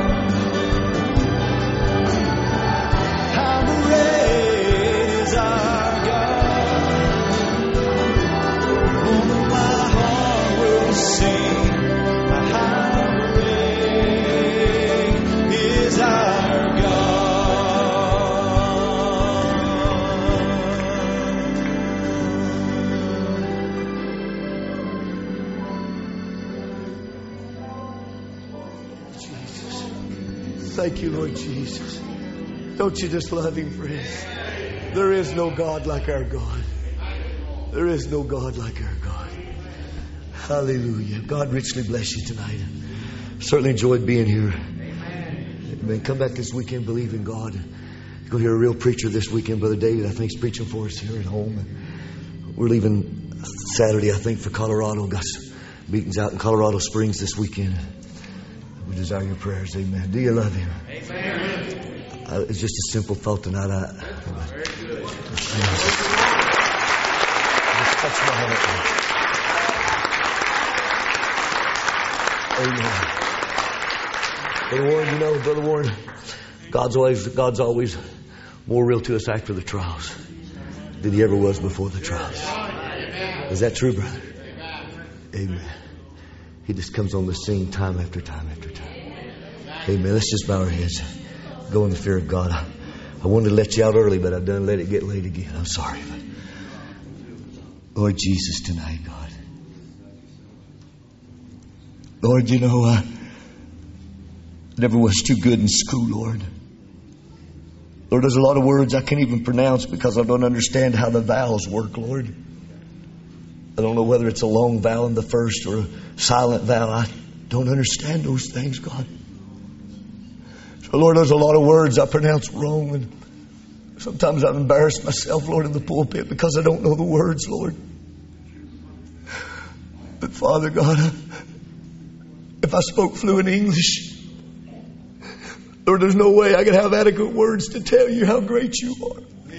How great is our God. Oh, my heart will sing. How great is our Thank you, Lord Jesus. Don't you just love Him, friends? There is no God like our God. There is no God like our God. Hallelujah. God richly bless you tonight. Certainly enjoyed being here. Amen. Come back this weekend, believe in God. You're going to hear a real preacher this weekend. Brother David, I think, is preaching for us here at home. We're leaving Saturday, I think, for Colorado. Got some meetings out in Colorado Springs this weekend. We desire your prayers. Amen. Do you love Him? Amen. It's just a simple thought tonight. Just touch my heart. Amen. Brother Warren, Brother Warren, God's always more real to us after the trials than He ever was before the trials. Is that true, brother? Amen. He just comes on the scene time after time after time. Amen. Let's just bow our heads. Go in the fear of God. I wanted to let you out early, but I've done let it get late again. I'm sorry. Lord Jesus, tonight, God. Lord, I never was too good in school, Lord. Lord, there's a lot of words I can't even pronounce because I don't understand how the vowels work, Lord. I don't know whether it's a long vowel in the first or a silent vowel. I don't understand those things, God. So, Lord, there's a lot of words I pronounce wrong. And sometimes I've embarrassed myself, Lord, in the pulpit because I don't know the words, Lord. But, Father God, if I spoke fluent English, Lord, there's no way I could have adequate words to tell you how great you are.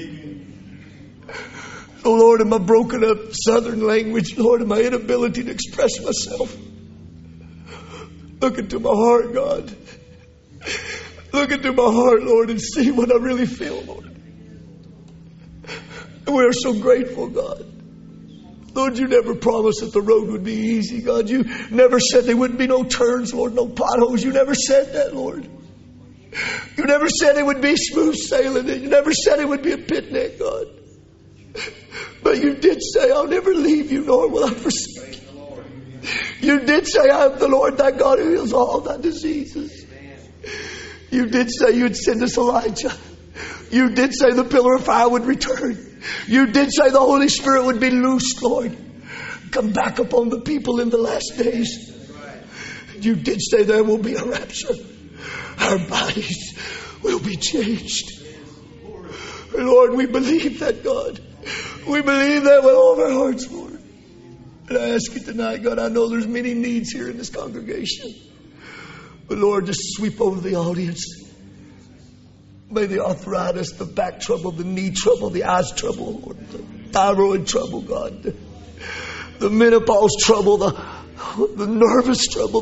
Oh, Lord, in my broken up Southern language, Lord, in my inability to express myself, look into my heart, God. Look into my heart, Lord, and see what I really feel, Lord. And we are so grateful, God. Lord, you never promised that the road would be easy, God. You never said there wouldn't be no turns, Lord, no potholes. You never said that, Lord. You never said it would be smooth sailing. You never said it would be a picnic, God. But you did say, I'll never leave you, nor will I forsake you. You did say, I am the Lord thy God who heals all thy diseases. You did say you'd send us Elijah. You did say the pillar of fire would return. You did say the Holy Spirit would be loosed, Lord. Come back upon the people in the last days. You did say there will be a rapture. Our bodies will be changed. Lord, we believe that, God. We believe that with all of our hearts, Lord. And I ask you tonight, God, I know there's many needs here in this congregation. But Lord, just sweep over the audience. May the arthritis, the back trouble, the knee trouble, the eyes trouble, Lord, the thyroid trouble, God, the menopause trouble, the nervous trouble,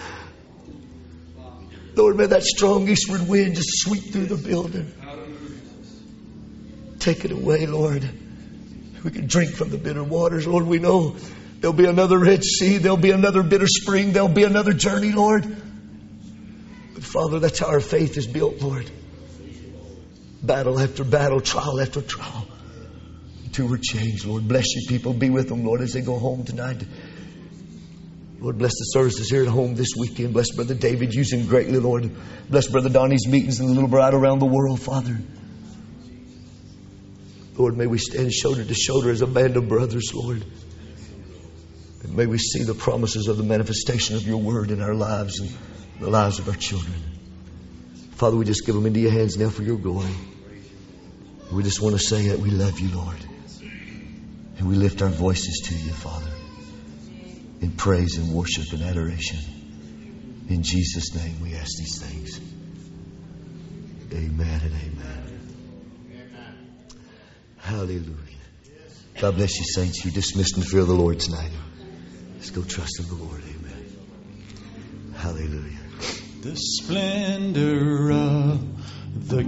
Lord, may that strong eastward wind just sweep through the building. Take it away, Lord. We can drink from the bitter waters. Lord, we know there'll be another Red Sea. There'll be another bitter spring. There'll be another journey, Lord. But Father, that's how our faith is built, Lord. Battle after battle, trial after trial, until we're changed, Lord. Bless you people. Be with them, Lord, as they go home tonight. Lord, bless the services here at home this weekend. Bless Brother David using greatly, Lord. Bless Brother Donnie's meetings and the little bride around the world, Father. Lord, may we stand shoulder to shoulder as a band of brothers, Lord. And may we see the promises of the manifestation of your word in our lives and the lives of our children. Father, we just give them into your hands now for your glory. We just want to say that we love you, Lord. And we lift our voices to you, Father, in praise and worship and adoration. In Jesus' name we ask these things. Amen and amen. Hallelujah. God bless you, saints. You're dismissed in the fear of the Lord tonight. Let's go trust in the Lord. Amen. Hallelujah. The splendor of the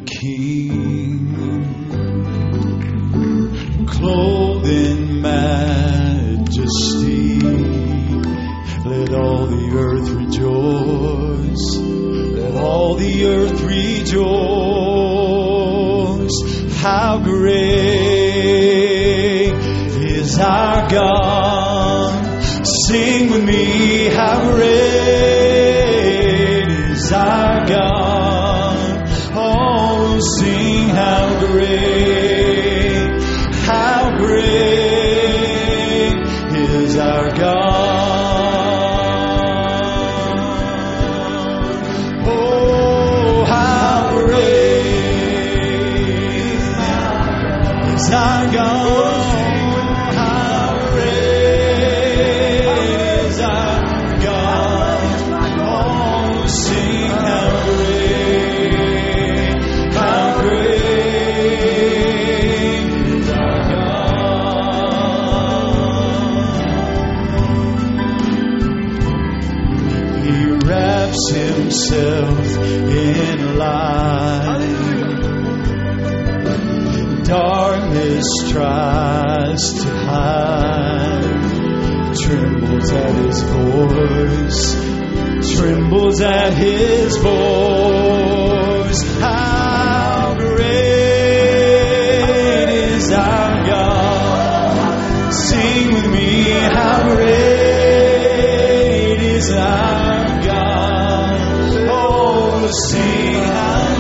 King, clothed in majesty, let all the earth rejoice. Let all the earth rejoice. How great is our God. Sing with me, how great is our God. Oh, sing how great is our God. Oh, how great is our God. Himself in light. Darkness tries to hide. Trembles at his voice. Trembles at his voice. How great is our God. Sing with me, how great is our sing how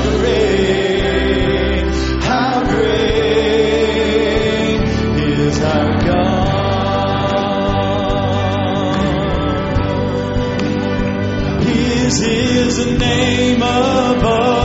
great is our God. His is the name above